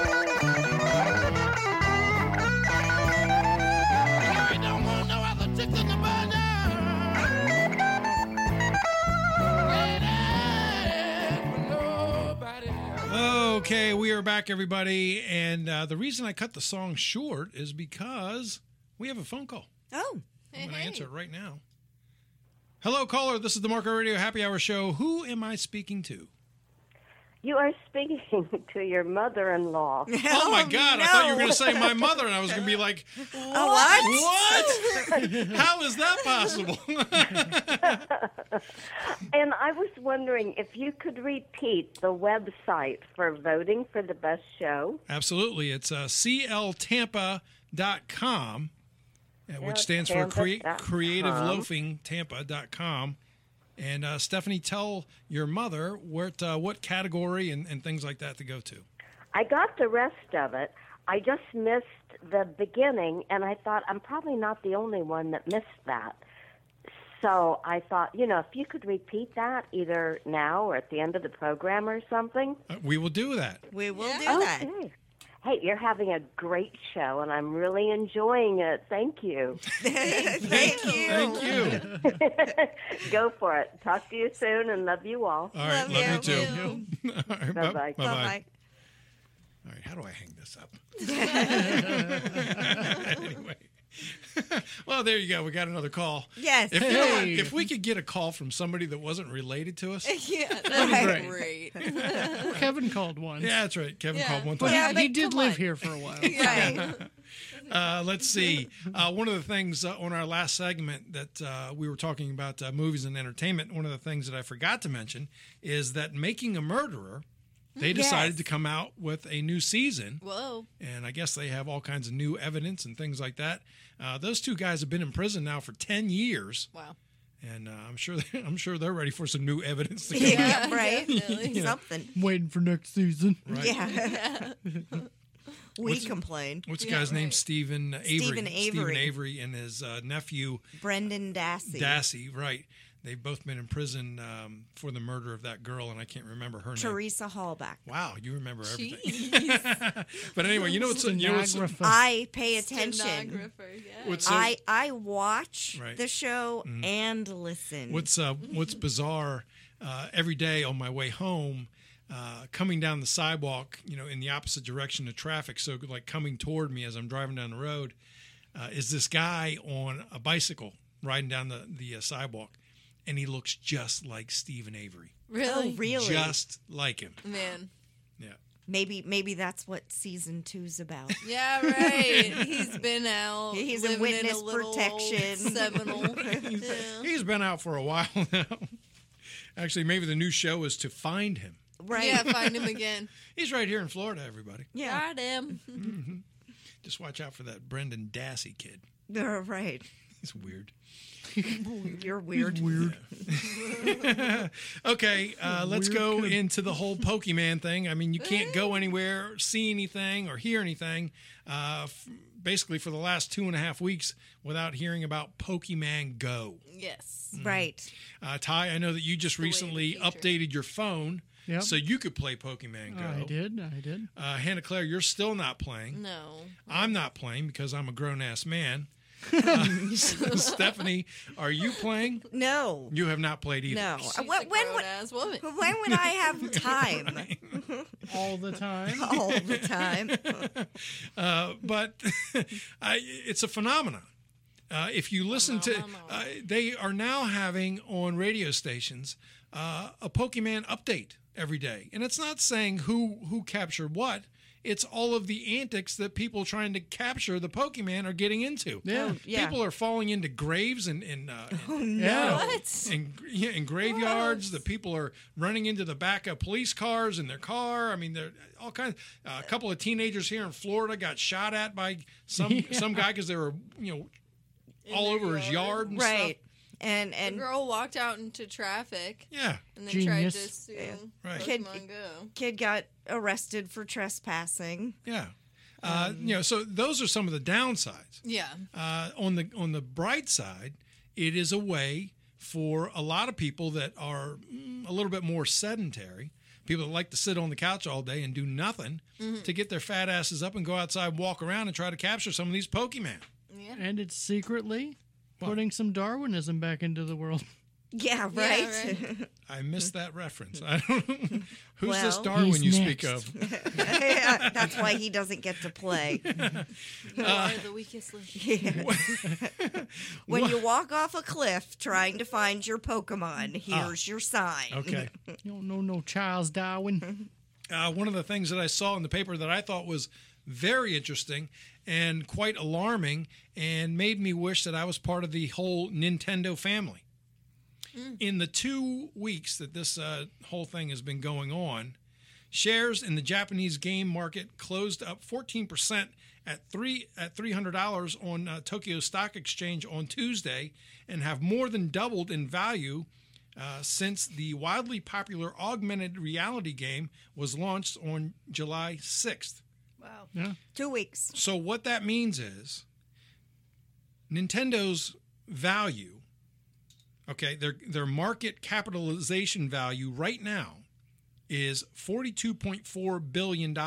[SPEAKER 5] You don't want no other chicks in the barnyard. Lady, for nobody else.
[SPEAKER 1] Okay, we are back, everybody. And the reason I cut the song short is because we have a phone call.
[SPEAKER 2] Oh,
[SPEAKER 1] I'm going to answer it right now. Hello, caller. This is the Marco Radio Happy Hour Show. Who am I speaking to?
[SPEAKER 7] You are speaking to your mother-in-law.
[SPEAKER 1] Oh, my God. I thought you were going to say my mother, and I was going to be like,
[SPEAKER 2] what?
[SPEAKER 1] what? How is that possible?
[SPEAKER 7] And I was wondering if you could repeat the website for voting for the best show.
[SPEAKER 1] Absolutely. It's cltampa.com, which stands for
[SPEAKER 7] CLtampa.com.
[SPEAKER 1] Creative Loafing Tampa.com. And Stephanie, tell your mother what category and things like that to go to.
[SPEAKER 7] I got the rest of it. I just missed the beginning, and I thought I'm probably not the only one that missed that. So I thought, if you could repeat that either now or at the end of the program or something.
[SPEAKER 1] We will do that.
[SPEAKER 2] We will do that.
[SPEAKER 7] Okay. Hey, you're having a great show, and I'm really enjoying it. Thank you.
[SPEAKER 2] Thank you.
[SPEAKER 1] Thank you.
[SPEAKER 7] Go for it. Talk to you soon, and love you all.
[SPEAKER 1] All right.
[SPEAKER 2] Love
[SPEAKER 1] Love you
[SPEAKER 2] you.
[SPEAKER 1] too. All right,
[SPEAKER 7] Bye-bye.
[SPEAKER 1] Bye-bye.
[SPEAKER 2] Bye-bye.
[SPEAKER 1] All right. How do I hang this up? Anyway. Well, there you go. We got another call.
[SPEAKER 2] Yes.
[SPEAKER 1] If, you know what?
[SPEAKER 3] Hey.
[SPEAKER 1] If we could get a call from somebody that wasn't related to us.
[SPEAKER 4] Yeah, that'd be
[SPEAKER 3] Great.
[SPEAKER 4] great.
[SPEAKER 3] Kevin called once.
[SPEAKER 1] Yeah, that's right. Kevin
[SPEAKER 4] Yeah.
[SPEAKER 1] called one
[SPEAKER 3] But
[SPEAKER 1] time.
[SPEAKER 2] Yeah,
[SPEAKER 3] he
[SPEAKER 2] but
[SPEAKER 3] did
[SPEAKER 4] come
[SPEAKER 3] live
[SPEAKER 4] on.
[SPEAKER 3] here for a while.
[SPEAKER 2] Right.
[SPEAKER 1] Let's see. One of the things on our last segment that we were talking about movies and entertainment, one of the things that I forgot to mention is that Making a Murderer, they decided
[SPEAKER 2] Yes.
[SPEAKER 1] to come out with a new season.
[SPEAKER 4] Whoa.
[SPEAKER 1] And I guess they have all kinds of new evidence and things like that. Those two guys have been in prison now for 10 years.
[SPEAKER 4] Wow.
[SPEAKER 1] And I'm sure they're ready for some new evidence to come out.
[SPEAKER 2] Yeah, right.
[SPEAKER 4] definitely.
[SPEAKER 2] Something.
[SPEAKER 3] Waiting for next season.
[SPEAKER 1] Right.
[SPEAKER 2] Yeah. We
[SPEAKER 1] What's-
[SPEAKER 2] complain.
[SPEAKER 1] What's the
[SPEAKER 4] Yeah,
[SPEAKER 1] guy's name?
[SPEAKER 4] right.
[SPEAKER 1] Stephen Avery.
[SPEAKER 2] Stephen Avery.
[SPEAKER 1] Avery and his nephew
[SPEAKER 2] Brendan Dassey.
[SPEAKER 1] Dassey. Right. They've both been in prison for the murder of that girl, and I can't remember her name.
[SPEAKER 2] Teresa Hallback.
[SPEAKER 1] Wow, you remember everything.
[SPEAKER 4] Jeez.
[SPEAKER 1] But anyway, you know what's
[SPEAKER 3] Stenographer.
[SPEAKER 2] I pay attention.
[SPEAKER 4] Stenographer, yeah.
[SPEAKER 1] What's so-
[SPEAKER 2] I watch
[SPEAKER 1] Right.
[SPEAKER 2] the show and listen.
[SPEAKER 1] what's bizarre? Every day on my way home, coming down the sidewalk, in the opposite direction of traffic, so like coming toward me as I'm driving down the road, is this guy on a bicycle riding down the sidewalk, and he looks just like Stephen Avery,
[SPEAKER 4] Really?
[SPEAKER 2] Oh, really?
[SPEAKER 1] just like him.
[SPEAKER 4] Man.
[SPEAKER 1] Yeah.
[SPEAKER 2] Maybe that's what season 2's about.
[SPEAKER 4] Yeah, right. He's been out.
[SPEAKER 2] He's in
[SPEAKER 4] living
[SPEAKER 2] witness
[SPEAKER 4] a little old
[SPEAKER 2] protection.
[SPEAKER 4] Seminole. Yeah.
[SPEAKER 1] He's been out for a while now. Actually, maybe the new show is to find him.
[SPEAKER 2] Right.
[SPEAKER 4] Yeah, find him again.
[SPEAKER 1] He's right here in Florida, everybody.
[SPEAKER 2] Yeah.
[SPEAKER 4] Got him.
[SPEAKER 1] Just watch out for that Brendan Dassey kid.
[SPEAKER 2] Right.
[SPEAKER 1] He's weird.
[SPEAKER 2] You're weird.
[SPEAKER 1] Okay, let's go into the whole Pokemon thing. I mean, you can't go anywhere, see anything, or hear anything basically for the last 2.5 weeks without hearing about Pokemon Go.
[SPEAKER 4] Yes.
[SPEAKER 2] Right.
[SPEAKER 1] Ty, I know that you just
[SPEAKER 4] the way of
[SPEAKER 1] recently
[SPEAKER 4] the future.
[SPEAKER 1] updated your phone
[SPEAKER 3] Yep.
[SPEAKER 1] so you could play Pokemon Go.
[SPEAKER 3] I did.
[SPEAKER 1] Hannah Claire, you're still not playing.
[SPEAKER 4] No.
[SPEAKER 1] I'm not playing because I'm a grown-ass man. Stephanie, are you playing?
[SPEAKER 2] No.
[SPEAKER 1] You have not played either.
[SPEAKER 2] No.
[SPEAKER 4] She's a
[SPEAKER 2] When would
[SPEAKER 4] grown-ass woman.
[SPEAKER 2] when would I have time?
[SPEAKER 3] All the time.
[SPEAKER 2] All the time.
[SPEAKER 1] But it's a phenomenon. If you listen to, they are now having on radio stations a Pokemon update every day, and it's not saying who captured what. It's all of the antics that people trying to capture the Pokemon are getting into.
[SPEAKER 3] Yeah.
[SPEAKER 2] Yeah.
[SPEAKER 1] People are falling into graves and
[SPEAKER 3] Yeah.
[SPEAKER 4] What?
[SPEAKER 1] in graveyards. The people are running into the back of police cars in their car. I mean, they're all kinds. A couple of teenagers here in Florida got shot at by some guy because they were all
[SPEAKER 4] their
[SPEAKER 1] over his yard and
[SPEAKER 2] Right.
[SPEAKER 1] stuff.
[SPEAKER 2] And
[SPEAKER 4] A girl walked out into traffic
[SPEAKER 1] Yeah,
[SPEAKER 4] and then tried to
[SPEAKER 3] Genius.
[SPEAKER 4] sue
[SPEAKER 1] Right.
[SPEAKER 4] Pokemon Go.
[SPEAKER 2] kid got arrested for trespassing.
[SPEAKER 1] yeah. So those are some of the downsides.
[SPEAKER 4] Yeah.
[SPEAKER 1] On the bright side, it is a way for a lot of people that are a little bit more sedentary, people that like to sit on the couch all day and do nothing, to get their fat asses up and go outside, walk around, and try to capture some of these Pokemon.
[SPEAKER 4] Yeah.
[SPEAKER 3] And it's secretly putting some Darwinism back into the world.
[SPEAKER 2] Yeah,
[SPEAKER 4] Yeah,
[SPEAKER 2] right.
[SPEAKER 4] right.
[SPEAKER 1] I missed that reference. I don't know. Who's this
[SPEAKER 2] Well,
[SPEAKER 1] Darwin
[SPEAKER 3] he's
[SPEAKER 1] you speak
[SPEAKER 3] next.
[SPEAKER 1] of?
[SPEAKER 2] Yeah, that's why he doesn't get to play.
[SPEAKER 4] You are the weakest link.
[SPEAKER 2] When you walk off a cliff trying to find your Pokemon, here's your sign.
[SPEAKER 1] Okay.
[SPEAKER 3] You don't know no Charles Darwin.
[SPEAKER 1] One of the things that I saw in the paper that I thought was very interesting and quite alarming and made me wish that I was part of the whole Nintendo family. In the 2 weeks that this whole thing has been going on, shares in the Japanese game market closed up 14% at $300 on Tokyo Stock Exchange on Tuesday and have more than doubled in value since the wildly popular augmented reality game was launched on July 6th.
[SPEAKER 4] Wow.
[SPEAKER 3] Yeah.
[SPEAKER 2] 2 weeks.
[SPEAKER 1] So what that means is Nintendo's value, okay, their market capitalization value right now is $42.4 billion.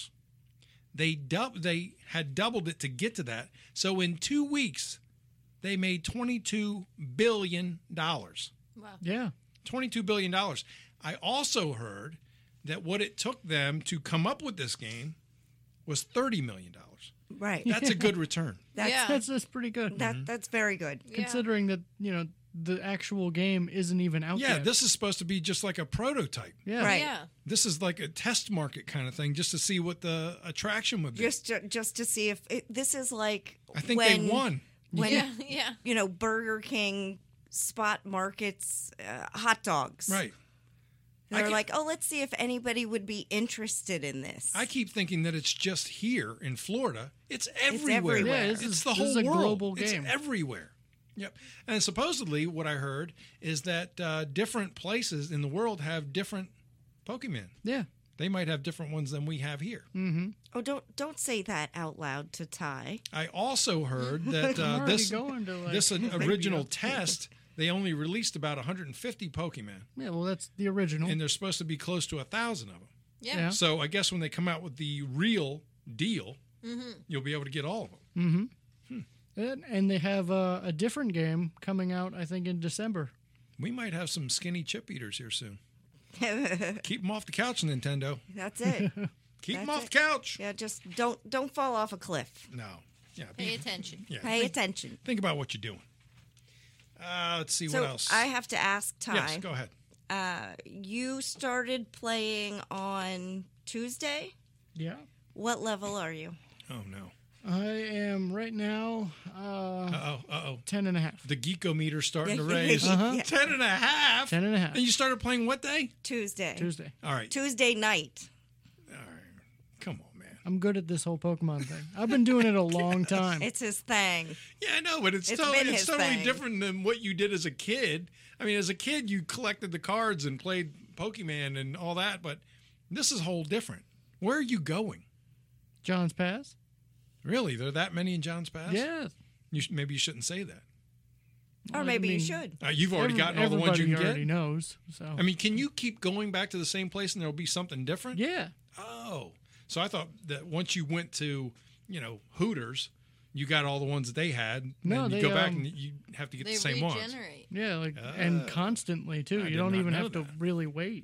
[SPEAKER 1] They had doubled it to get to that. So in 2 weeks, they made $22 billion.
[SPEAKER 4] Wow.
[SPEAKER 3] Yeah.
[SPEAKER 1] $22 billion. I also heard that what it took them to come up with this game was $30 million.
[SPEAKER 2] Right.
[SPEAKER 1] That's a good return.
[SPEAKER 2] That's,
[SPEAKER 4] Yeah.
[SPEAKER 3] That's pretty good.
[SPEAKER 2] that's very good.
[SPEAKER 4] Yeah.
[SPEAKER 3] Considering that, the actual game isn't even out
[SPEAKER 1] Yeah,
[SPEAKER 3] yet.
[SPEAKER 1] this is supposed to be just like a prototype.
[SPEAKER 3] Yeah.
[SPEAKER 2] Right.
[SPEAKER 4] Yeah.
[SPEAKER 1] This is like a test market kind of thing, just to see what the attraction would be.
[SPEAKER 2] Just to see if this is like
[SPEAKER 1] I think
[SPEAKER 2] when,
[SPEAKER 1] they won.
[SPEAKER 2] When
[SPEAKER 4] Yeah.
[SPEAKER 2] Burger King spot markets hot dogs.
[SPEAKER 1] Right.
[SPEAKER 2] They're
[SPEAKER 1] I
[SPEAKER 2] like, oh, let's see if anybody would be interested in this.
[SPEAKER 1] I keep thinking that it's just here in Florida. It's everywhere.
[SPEAKER 2] everywhere.
[SPEAKER 3] Yeah,
[SPEAKER 1] it's
[SPEAKER 3] this
[SPEAKER 1] the
[SPEAKER 3] is
[SPEAKER 1] whole
[SPEAKER 3] a
[SPEAKER 1] world.
[SPEAKER 3] global
[SPEAKER 1] It's
[SPEAKER 3] game.
[SPEAKER 1] everywhere. Yep. And supposedly, what I heard is that different places in the world have different Pokemon.
[SPEAKER 3] Yeah.
[SPEAKER 1] They might have different ones than we have here.
[SPEAKER 2] Oh, don't say that out loud to Ty.
[SPEAKER 1] I also heard that
[SPEAKER 3] I'm already
[SPEAKER 1] this
[SPEAKER 3] going to, like,
[SPEAKER 1] this
[SPEAKER 3] maybe
[SPEAKER 1] original
[SPEAKER 3] up.
[SPEAKER 1] test, they only released about 150 Pokemon,
[SPEAKER 3] Yeah, well, that's the original.
[SPEAKER 1] and there's supposed to be close to 1,000 of them.
[SPEAKER 4] Yeah.
[SPEAKER 3] Yeah.
[SPEAKER 1] So I guess when they come out with the real deal, you'll be able to get all of them.
[SPEAKER 3] And they have a different game coming out, I think, in December.
[SPEAKER 1] We might have some skinny chip eaters here soon. Keep them off the couch, Nintendo.
[SPEAKER 2] That's it.
[SPEAKER 1] Keep them
[SPEAKER 2] That's
[SPEAKER 1] off
[SPEAKER 2] it.
[SPEAKER 1] the couch.
[SPEAKER 2] Yeah, just don't fall off a cliff.
[SPEAKER 1] No. Yeah.
[SPEAKER 4] Pay attention.
[SPEAKER 1] Yeah.
[SPEAKER 2] Pay attention.
[SPEAKER 1] Think about what you're doing. Let's see
[SPEAKER 2] So
[SPEAKER 1] what else.
[SPEAKER 2] I have to ask Ty.
[SPEAKER 1] Yes, go ahead.
[SPEAKER 2] You started playing on Tuesday.
[SPEAKER 3] Yeah.
[SPEAKER 2] What level are you?
[SPEAKER 1] Oh no.
[SPEAKER 3] I am right now
[SPEAKER 1] Uh-oh.
[SPEAKER 3] 10 and a half.
[SPEAKER 1] The geekometer's starting to raise.
[SPEAKER 2] Uh-huh.
[SPEAKER 1] 10 and a half?
[SPEAKER 3] 10 and a half.
[SPEAKER 1] And you started playing what day?
[SPEAKER 2] Tuesday.
[SPEAKER 3] Tuesday.
[SPEAKER 1] All right.
[SPEAKER 2] Tuesday night.
[SPEAKER 1] All right. Come on, man.
[SPEAKER 3] I'm good at this whole Pokemon thing. I've been doing it a long time.
[SPEAKER 2] It's his thing.
[SPEAKER 1] Yeah, I know, but it's
[SPEAKER 2] It's
[SPEAKER 1] totally,
[SPEAKER 2] been
[SPEAKER 1] it's
[SPEAKER 2] his
[SPEAKER 1] totally
[SPEAKER 2] thing.
[SPEAKER 1] different than what you did as a kid. I mean, as a kid, you collected the cards and played Pokemon and all that, but this is whole different. Where are you going?
[SPEAKER 3] John's Pass?
[SPEAKER 1] Really? There are that many in John's Pass?
[SPEAKER 3] Yes.
[SPEAKER 1] Maybe you shouldn't say that.
[SPEAKER 2] Or
[SPEAKER 3] Well,
[SPEAKER 2] maybe
[SPEAKER 3] I
[SPEAKER 2] you
[SPEAKER 3] mean,
[SPEAKER 2] should.
[SPEAKER 1] You've already gotten all the ones you can
[SPEAKER 3] everybody already
[SPEAKER 1] get?
[SPEAKER 3] knows. So.
[SPEAKER 1] I mean, can you keep going back to the same place and there'll be something different?
[SPEAKER 3] yeah.
[SPEAKER 1] Oh. So I thought that once you went to, Hooters, you got all the ones that they had.
[SPEAKER 3] No,
[SPEAKER 1] and you
[SPEAKER 3] they,
[SPEAKER 1] go back and you have to get
[SPEAKER 4] They
[SPEAKER 1] the same ones.
[SPEAKER 4] regenerate.
[SPEAKER 3] Yeah, and constantly, too.
[SPEAKER 1] I
[SPEAKER 3] You
[SPEAKER 1] did
[SPEAKER 3] don't
[SPEAKER 1] not
[SPEAKER 3] even
[SPEAKER 1] know
[SPEAKER 3] have to
[SPEAKER 1] that.
[SPEAKER 3] really wait.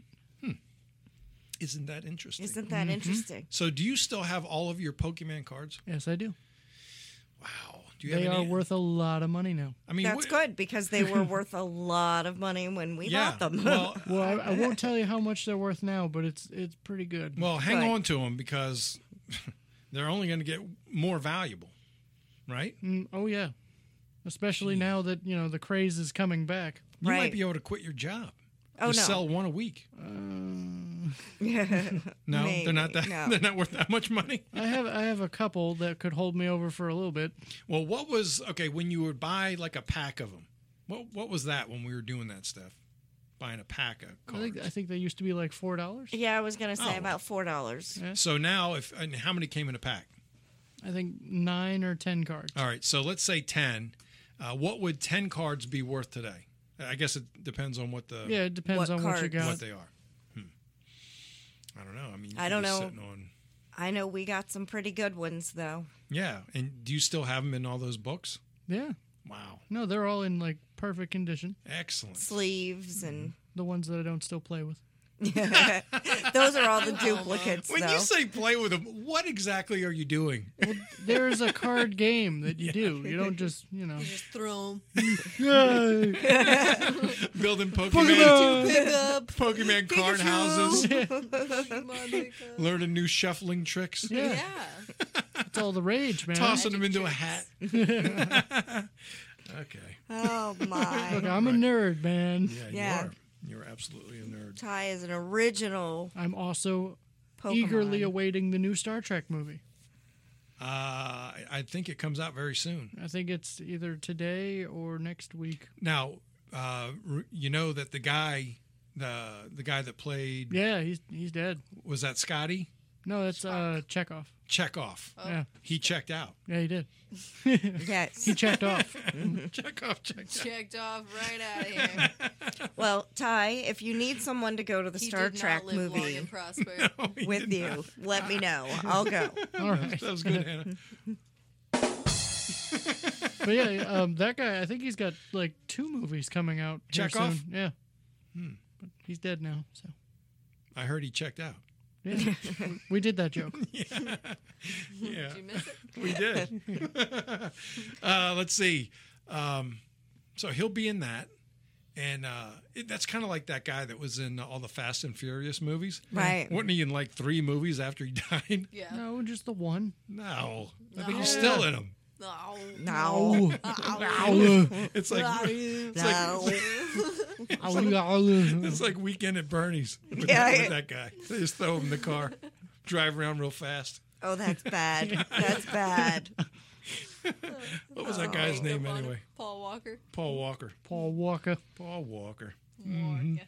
[SPEAKER 1] Isn't that interesting?
[SPEAKER 2] Isn't that interesting?
[SPEAKER 1] So do you still have all of your Pokemon cards?
[SPEAKER 3] Yes, I do.
[SPEAKER 1] Wow. Do you
[SPEAKER 3] They
[SPEAKER 1] have
[SPEAKER 3] are
[SPEAKER 1] any?
[SPEAKER 3] worth a lot of money now.
[SPEAKER 1] I mean,
[SPEAKER 2] That's good because they were worth a lot of money when we
[SPEAKER 1] Yeah.
[SPEAKER 2] bought them.
[SPEAKER 1] Well,
[SPEAKER 3] Well, I won't tell you how much they're worth now, but it's pretty good.
[SPEAKER 1] well, hang
[SPEAKER 2] Good.
[SPEAKER 1] on to them because they're only going to get more valuable, right?
[SPEAKER 3] Oh, yeah. Especially now that, the craze is coming back.
[SPEAKER 1] You might
[SPEAKER 2] Right.
[SPEAKER 1] be able to quit your job.
[SPEAKER 2] Oh,
[SPEAKER 1] Just
[SPEAKER 2] no.
[SPEAKER 1] sell one a week.
[SPEAKER 2] Yeah.
[SPEAKER 1] No,
[SPEAKER 2] Maybe.
[SPEAKER 1] they're not that.
[SPEAKER 2] No.
[SPEAKER 1] They're not worth that much money.
[SPEAKER 3] I have a couple that could hold me over for a little bit.
[SPEAKER 1] Well, what was when you would buy like a pack of them? What was that when we were doing that stuff? Buying a pack of cards.
[SPEAKER 3] I think they used to be like $4.
[SPEAKER 2] Yeah, I was gonna say
[SPEAKER 1] Oh.
[SPEAKER 2] about $4.
[SPEAKER 1] So now, and how many came in a pack?
[SPEAKER 3] I think 9 or 10 cards.
[SPEAKER 1] All right, so let's say 10. What would 10 cards be worth today? I guess it depends on what the
[SPEAKER 3] Yeah, it depends
[SPEAKER 2] What
[SPEAKER 3] on what you
[SPEAKER 2] cards?
[SPEAKER 3] got.
[SPEAKER 1] what they are. I don't know. I mean, you
[SPEAKER 2] I
[SPEAKER 1] could
[SPEAKER 2] don't
[SPEAKER 1] be
[SPEAKER 2] know.
[SPEAKER 1] sitting on-
[SPEAKER 2] I know we got some pretty good ones though.
[SPEAKER 1] Yeah, and do you still have them in all those books?
[SPEAKER 3] Yeah.
[SPEAKER 1] Wow,
[SPEAKER 3] No, they're all in like perfect condition.
[SPEAKER 1] excellent.
[SPEAKER 2] Sleeves and
[SPEAKER 3] The ones that I don't still play with.
[SPEAKER 2] those are all the duplicates
[SPEAKER 1] When
[SPEAKER 2] though.
[SPEAKER 1] you say play with them, what exactly are you doing?
[SPEAKER 3] There's a card game that you do. You don't just,
[SPEAKER 4] Just throw 'em.
[SPEAKER 3] Yay!
[SPEAKER 1] Building Pokemon,
[SPEAKER 4] Pick up.
[SPEAKER 1] Pokemon card houses,
[SPEAKER 4] Come on, pick up.
[SPEAKER 1] learning new shuffling tricks,
[SPEAKER 3] Yeah,
[SPEAKER 4] Yeah.
[SPEAKER 3] it's all the rage, man.
[SPEAKER 1] tossing them
[SPEAKER 4] Magic
[SPEAKER 1] into a
[SPEAKER 4] tricks.
[SPEAKER 1] hat. Okay.
[SPEAKER 2] Oh my.
[SPEAKER 3] Look, I'm a nerd, man.
[SPEAKER 1] Yeah,
[SPEAKER 2] Yeah.
[SPEAKER 1] you are. You're absolutely a nerd.
[SPEAKER 2] Ty is an original
[SPEAKER 3] I'm also
[SPEAKER 2] Pokemon.
[SPEAKER 3] eagerly awaiting the new Star Trek movie.
[SPEAKER 1] I think it comes out very soon.
[SPEAKER 3] I think it's either today or next week.
[SPEAKER 1] Now, you know that the guy that played
[SPEAKER 3] Yeah, he's dead.
[SPEAKER 1] was that Scotty
[SPEAKER 3] No, that's Chekhov.
[SPEAKER 1] Chekhov.
[SPEAKER 3] Yeah,
[SPEAKER 1] He checked out.
[SPEAKER 3] yeah, he did.
[SPEAKER 2] Yes.
[SPEAKER 3] He checked off.
[SPEAKER 1] Chekhov checked out.
[SPEAKER 4] Checked off right out of here.
[SPEAKER 2] Well, Ty, if you need someone to go to the
[SPEAKER 4] He
[SPEAKER 2] Star
[SPEAKER 4] did
[SPEAKER 2] Trek
[SPEAKER 4] not live long
[SPEAKER 2] movie
[SPEAKER 4] and prosper.
[SPEAKER 1] Oh, he
[SPEAKER 2] with
[SPEAKER 1] did
[SPEAKER 2] you,
[SPEAKER 1] not.
[SPEAKER 2] let me know. I'll go.
[SPEAKER 3] All right.
[SPEAKER 1] That was good, Hannah.
[SPEAKER 3] But yeah, that guy, I think he's got like 2 movies coming out here
[SPEAKER 1] Chekhov?
[SPEAKER 3] soon. Yeah. But he's dead now, so.
[SPEAKER 1] I heard he checked out.
[SPEAKER 3] Yeah. We did that joke.
[SPEAKER 1] Yeah,
[SPEAKER 4] Did you miss it?
[SPEAKER 1] we did. Let's see. So he'll be in that. And that's kind of like that guy that was in all the Fast and Furious movies.
[SPEAKER 2] Right.
[SPEAKER 1] Wasn't he in like 3 movies after he died?
[SPEAKER 4] Yeah.
[SPEAKER 3] No, just the one.
[SPEAKER 1] No. I think
[SPEAKER 4] No.
[SPEAKER 1] he's still in them.
[SPEAKER 4] No.
[SPEAKER 2] No.
[SPEAKER 1] It's like
[SPEAKER 2] No.
[SPEAKER 1] it's like Weekend at Bernie's with,
[SPEAKER 2] Yeah.
[SPEAKER 1] with that guy. They just throw him in the car, drive around real fast.
[SPEAKER 2] Oh, that's bad. That's bad.
[SPEAKER 1] What was that guy's
[SPEAKER 4] Makeup
[SPEAKER 1] name
[SPEAKER 4] on
[SPEAKER 1] anyway?
[SPEAKER 4] it. Paul Walker.
[SPEAKER 1] Paul Walker.
[SPEAKER 3] Paul Walker.
[SPEAKER 1] Paul Walker.
[SPEAKER 4] Walker.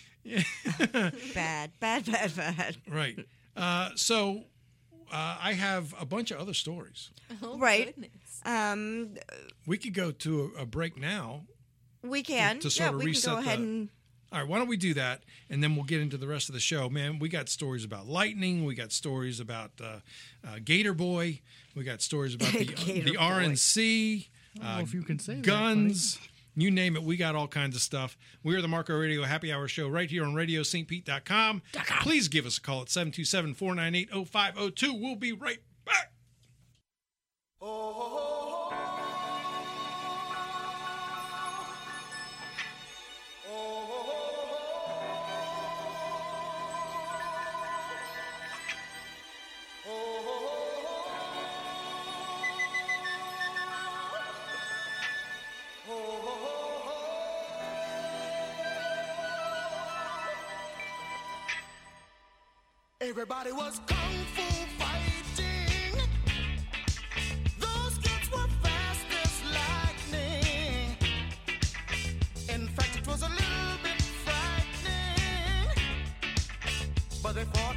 [SPEAKER 2] Bad.
[SPEAKER 1] Right. So I have a bunch of other stories.
[SPEAKER 4] Oh,
[SPEAKER 2] Right.
[SPEAKER 4] goodness.
[SPEAKER 1] We could go to a break now.
[SPEAKER 2] We can.
[SPEAKER 1] To sort
[SPEAKER 2] yeah,
[SPEAKER 1] of
[SPEAKER 2] we can
[SPEAKER 1] reset
[SPEAKER 2] go ahead
[SPEAKER 1] the-
[SPEAKER 2] and.
[SPEAKER 1] All right, why don't we do that, and then we'll get into the rest of the show. Man, we got stories about lightning. We got stories about Gator Boy. We got stories about
[SPEAKER 2] Gator
[SPEAKER 1] the
[SPEAKER 2] Boy.
[SPEAKER 1] RNC.
[SPEAKER 3] I don't know if you can say that,
[SPEAKER 1] guns. You name it, we got all kinds of stuff. We're the Marco Radio Happy Hour Show right here on RadioSt.Pete.com. Please give us a call at 727-498-0502. We'll be right back.
[SPEAKER 5] Everybody was kung fu fighting. Those kids were fast as lightning. In fact, it was a little bit frightening. But they fought